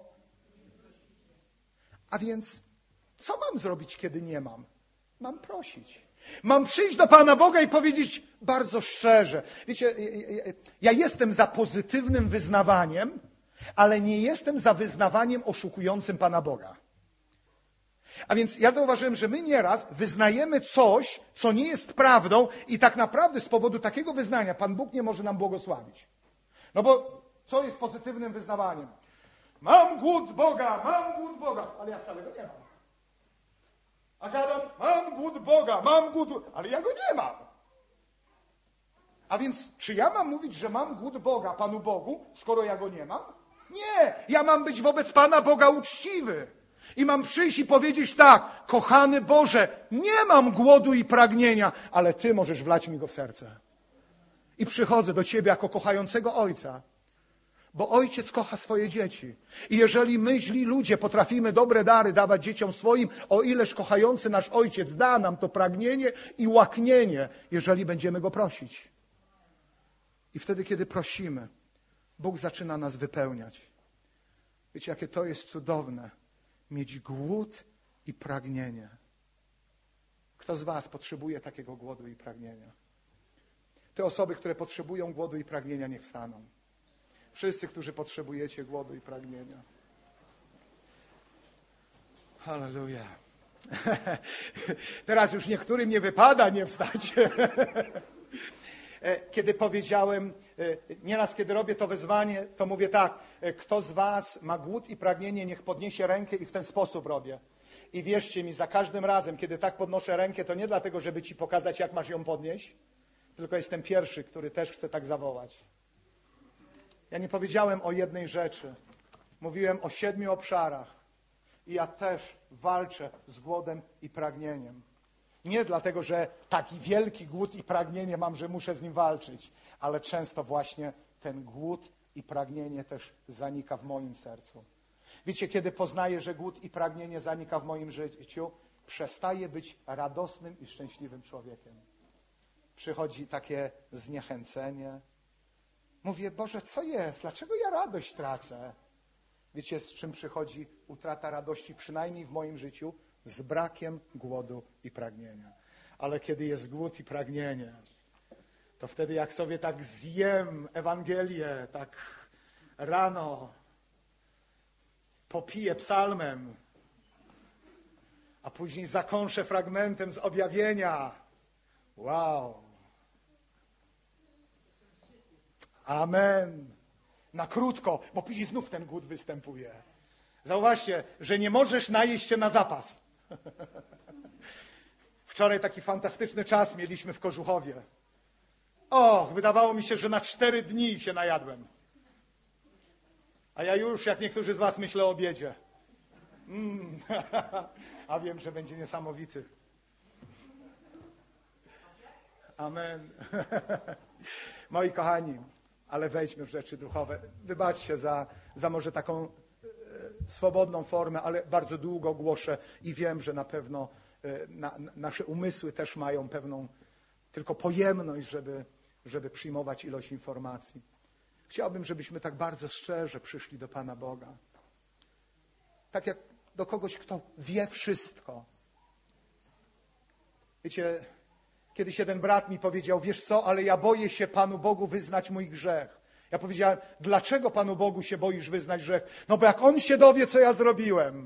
Speaker 1: A więc co mam zrobić, kiedy nie mam? Mam prosić. Mam przyjść do Pana Boga i powiedzieć bardzo szczerze. Wiecie, ja jestem za pozytywnym wyznawaniem, ale nie jestem za wyznawaniem oszukującym Pana Boga. A więc ja zauważyłem, że my nieraz wyznajemy coś, co nie jest prawdą i tak naprawdę z powodu takiego wyznania Pan Bóg nie może nam błogosławić. No bo co jest pozytywnym wyznawaniem? Mam głód Boga, ale ja wcale go nie mam. A gadam, mam głód Boga, ale ja go nie mam. A więc czy ja mam mówić, że mam głód Boga Panu Bogu, skoro ja go nie mam? Nie, ja mam być wobec Pana Boga uczciwy. I mam przyjść i powiedzieć tak, kochany Boże, nie mam głodu i pragnienia, ale Ty możesz wlać mi go w serce. I przychodzę do Ciebie jako kochającego Ojca. Bo Ojciec kocha swoje dzieci. I jeżeli my, źli ludzie, potrafimy dobre dary dawać dzieciom swoim, o ileż kochający nasz Ojciec da nam to pragnienie i łaknienie, jeżeli będziemy Go prosić. I wtedy, kiedy prosimy, Bóg zaczyna nas wypełniać. Wiecie, jakie to jest cudowne. Mieć głód i pragnienie. Kto z was potrzebuje takiego głodu i pragnienia? Te osoby, które potrzebują głodu i pragnienia, niech wstaną. Wszyscy, którzy potrzebujecie głodu i pragnienia. Halleluja. Teraz już niektórym nie wypada nie wstać. Kiedy powiedziałem, nieraz kiedy robię to wezwanie, to mówię tak, kto z was ma głód i pragnienie, niech podniesie rękę i w ten sposób robię. I wierzcie mi, za każdym razem, kiedy tak podnoszę rękę, to nie dlatego, żeby ci pokazać, jak masz ją podnieść, tylko jestem pierwszy, który też chce tak zawołać. Ja nie powiedziałem o jednej rzeczy. Mówiłem o 7 obszarach. I ja też walczę z głodem i pragnieniem. Nie dlatego, że taki wielki głód i pragnienie mam, że muszę z nim walczyć, ale często właśnie ten głód i pragnienie też zanika w moim sercu. Wiecie, kiedy poznaję, że głód i pragnienie zanika w moim życiu, przestaję być radosnym i szczęśliwym człowiekiem. Przychodzi takie zniechęcenie. Mówię, Boże, co jest? Dlaczego ja radość tracę? Wiecie, z czym przychodzi utrata radości, przynajmniej w moim życiu? Z brakiem głodu i pragnienia. Ale kiedy jest głód i pragnienie, to wtedy jak sobie tak zjem Ewangelię, tak rano popiję psalmem, a później zakąszę fragmentem z objawienia. Wow! Amen. Na krótko, bo później znów ten głód występuje. Zauważcie, że nie możesz najeść się na zapas. Wczoraj taki fantastyczny czas mieliśmy w Kożuchowie. Wydawało mi się, że na 4 dni się najadłem. A ja już, jak niektórzy z was, myślę o obiedzie. A wiem, że będzie niesamowity. Amen. Moi kochani, ale wejdźmy w rzeczy duchowe. Wybaczcie za może taką swobodną formę, ale bardzo długo głoszę i wiem, że na pewno nasze umysły też mają pewną tylko pojemność, żeby przyjmować ilość informacji. Chciałbym, żebyśmy tak bardzo szczerze przyszli do Pana Boga. Tak jak do kogoś, kto wie wszystko. Wiecie, kiedyś jeden brat mi powiedział, wiesz co, ale ja boję się Panu Bogu wyznać mój grzech. Ja powiedziałem, dlaczego Panu Bogu się boisz wyznać grzech? No bo jak On się dowie, co ja zrobiłem.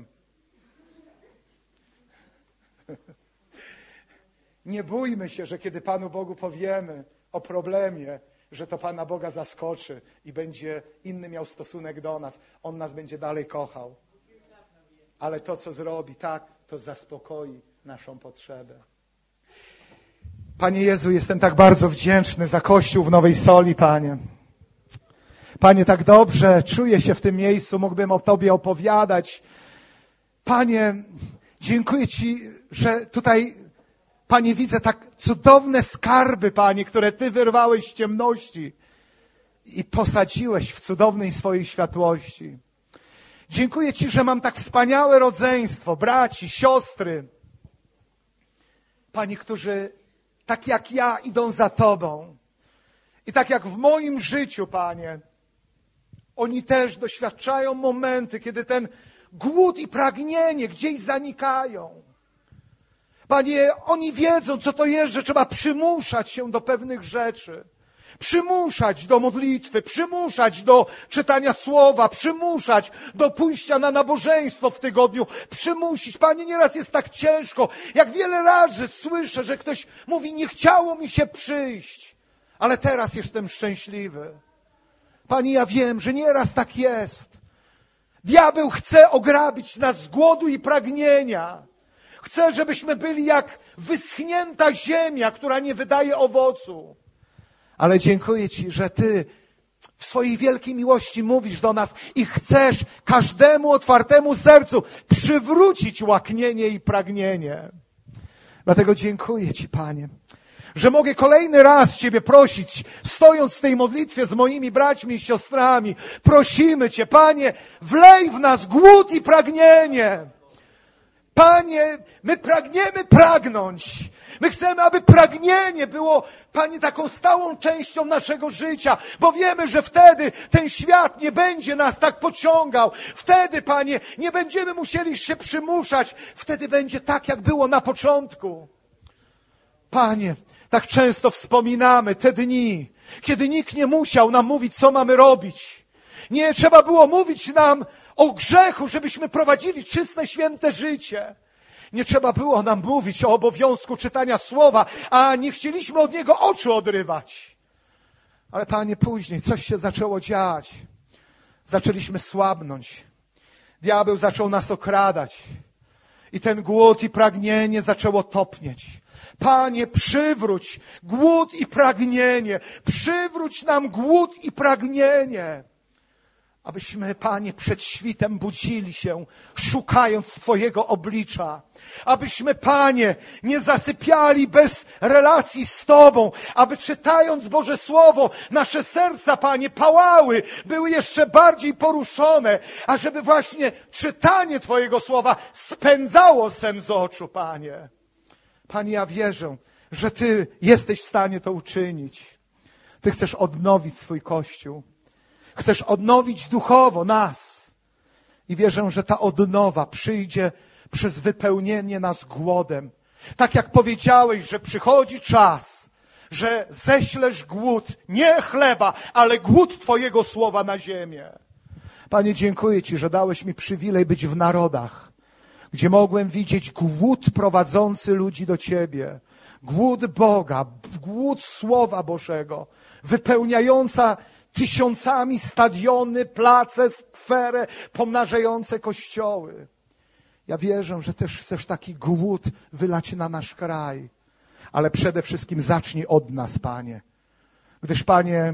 Speaker 1: Nie bójmy się, że kiedy Panu Bogu powiemy o problemie, że to Pana Boga zaskoczy i będzie inny miał stosunek do nas. On nas będzie dalej kochał. Ale to, co zrobi, tak, to zaspokoi naszą potrzebę. Panie Jezu, jestem tak bardzo wdzięczny za Kościół w Nowej Soli, Panie. Panie, tak dobrze czuję się w tym miejscu, mógłbym o Tobie opowiadać. Panie, dziękuję Ci, że tutaj, Panie, widzę tak cudowne skarby, Panie, które Ty wyrwałeś z ciemności i posadziłeś w cudownej swojej światłości. Dziękuję Ci, że mam tak wspaniałe rodzeństwo, braci, siostry, Panie, którzy tak jak ja idą za Tobą. I tak jak w moim życiu, Panie, oni też doświadczają momenty, kiedy ten głód i pragnienie gdzieś zanikają. Panie, oni wiedzą, co to jest, że trzeba przymuszać się do pewnych rzeczy. Przymuszać do modlitwy, przymuszać do czytania słowa, przymuszać do pójścia na nabożeństwo w tygodniu, przymusić. Panie, nieraz jest tak ciężko, jak wiele razy słyszę, że ktoś mówi, nie chciało mi się przyjść, ale teraz jestem szczęśliwy. Panie, ja wiem, że nieraz tak jest. Diabeł chce ograbić nas z głodu i pragnienia. Chce, żebyśmy byli jak wyschnięta ziemia, która nie wydaje owocu. Ale dziękuję Ci, że Ty w swojej wielkiej miłości mówisz do nas i chcesz każdemu otwartemu sercu przywrócić łaknienie i pragnienie. Dlatego dziękuję Ci, Panie, że mogę kolejny raz Ciebie prosić, stojąc w tej modlitwie z moimi braćmi i siostrami. Prosimy Cię, Panie, wlej w nas głód i pragnienie. Panie, my pragniemy pragnąć. My chcemy, aby pragnienie było, Panie, taką stałą częścią naszego życia, bo wiemy, że wtedy ten świat nie będzie nas tak pociągał. Wtedy, Panie, nie będziemy musieli się przymuszać. Wtedy będzie tak, jak było na początku. Panie, tak często wspominamy te dni, kiedy nikt nie musiał nam mówić, co mamy robić. Nie trzeba było mówić nam o grzechu, żebyśmy prowadzili czyste, święte życie. Nie trzeba było nam mówić o obowiązku czytania słowa, a nie chcieliśmy od niego oczu odrywać. Ale Panie, później coś się zaczęło dziać. Zaczęliśmy słabnąć. Diabeł zaczął nas okradać. I ten głód i pragnienie zaczęło topnieć. Panie, przywróć głód i pragnienie. Przywróć nam głód i pragnienie. Abyśmy, Panie, przed świtem budzili się, szukając Twojego oblicza. Abyśmy, Panie, nie zasypiali bez relacji z Tobą. Aby czytając Boże Słowo, nasze serca, Panie, pałały, były jeszcze bardziej poruszone. A żeby właśnie czytanie Twojego Słowa spędzało sen z oczu, Panie. Panie, ja wierzę, że Ty jesteś w stanie to uczynić. Ty chcesz odnowić swój Kościół. Chcesz odnowić duchowo nas. I wierzę, że ta odnowa przyjdzie przez wypełnienie nas głodem. Tak jak powiedziałeś, że przychodzi czas, że ześlesz głód, nie chleba, ale głód Twojego słowa na ziemię. Panie, dziękuję Ci, że dałeś mi przywilej być w narodach, gdzie mogłem widzieć głód prowadzący ludzi do Ciebie. Głód Boga, głód Słowa Bożego, wypełniająca tysiącami stadiony, place, skwery, pomnażające kościoły. Ja wierzę, że też chcesz taki głód wylać na nasz kraj. Ale przede wszystkim zacznij od nas, Panie. Gdyż, Panie,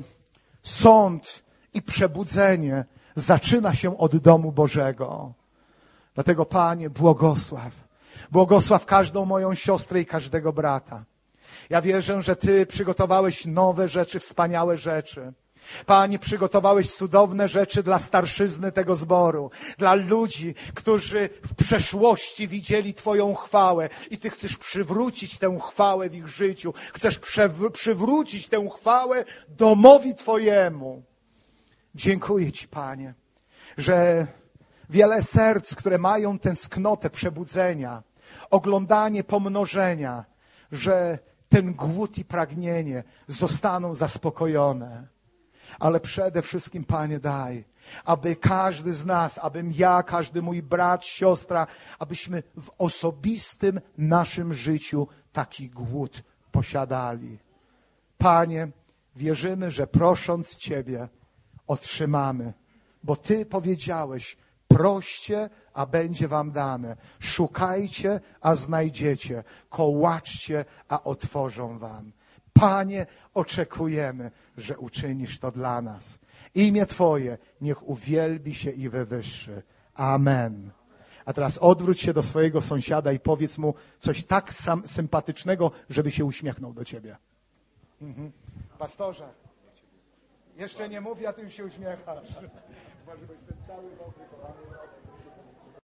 Speaker 1: sąd i przebudzenie zaczyna się od domu Bożego. Dlatego, Panie, błogosław. Błogosław każdą moją siostrę i każdego brata. Ja wierzę, że Ty przygotowałeś nowe rzeczy, wspaniałe rzeczy. Panie, przygotowałeś cudowne rzeczy dla starszyzny tego zboru, dla ludzi, którzy w przeszłości widzieli Twoją chwałę i Ty chcesz przywrócić tę chwałę w ich życiu. Chcesz przywrócić tę chwałę domowi Twojemu. Dziękuję Ci, Panie, że wiele serc, które mają tęsknotę przebudzenia, oglądanie pomnożenia, że ten głód i pragnienie zostaną zaspokojone. Ale przede wszystkim, Panie, daj, aby każdy z nas, abym ja, każdy mój brat, siostra, abyśmy w osobistym naszym życiu taki głód posiadali. Panie, wierzymy, że prosząc Ciebie otrzymamy, bo Ty powiedziałeś, proście, a będzie wam dane. Szukajcie, a znajdziecie. Kołaczcie, a otworzą wam. Panie, oczekujemy, że uczynisz to dla nas. Imię Twoje niech uwielbi się i wywyższy. Amen. A teraz odwróć się do swojego sąsiada i powiedz mu coś tak sympatycznego, żeby się uśmiechnął do Ciebie. Pastorze, jeszcze nie mówię, a Ty już się uśmiechasz. Uważaj, bo jestem cały wątpliwoany.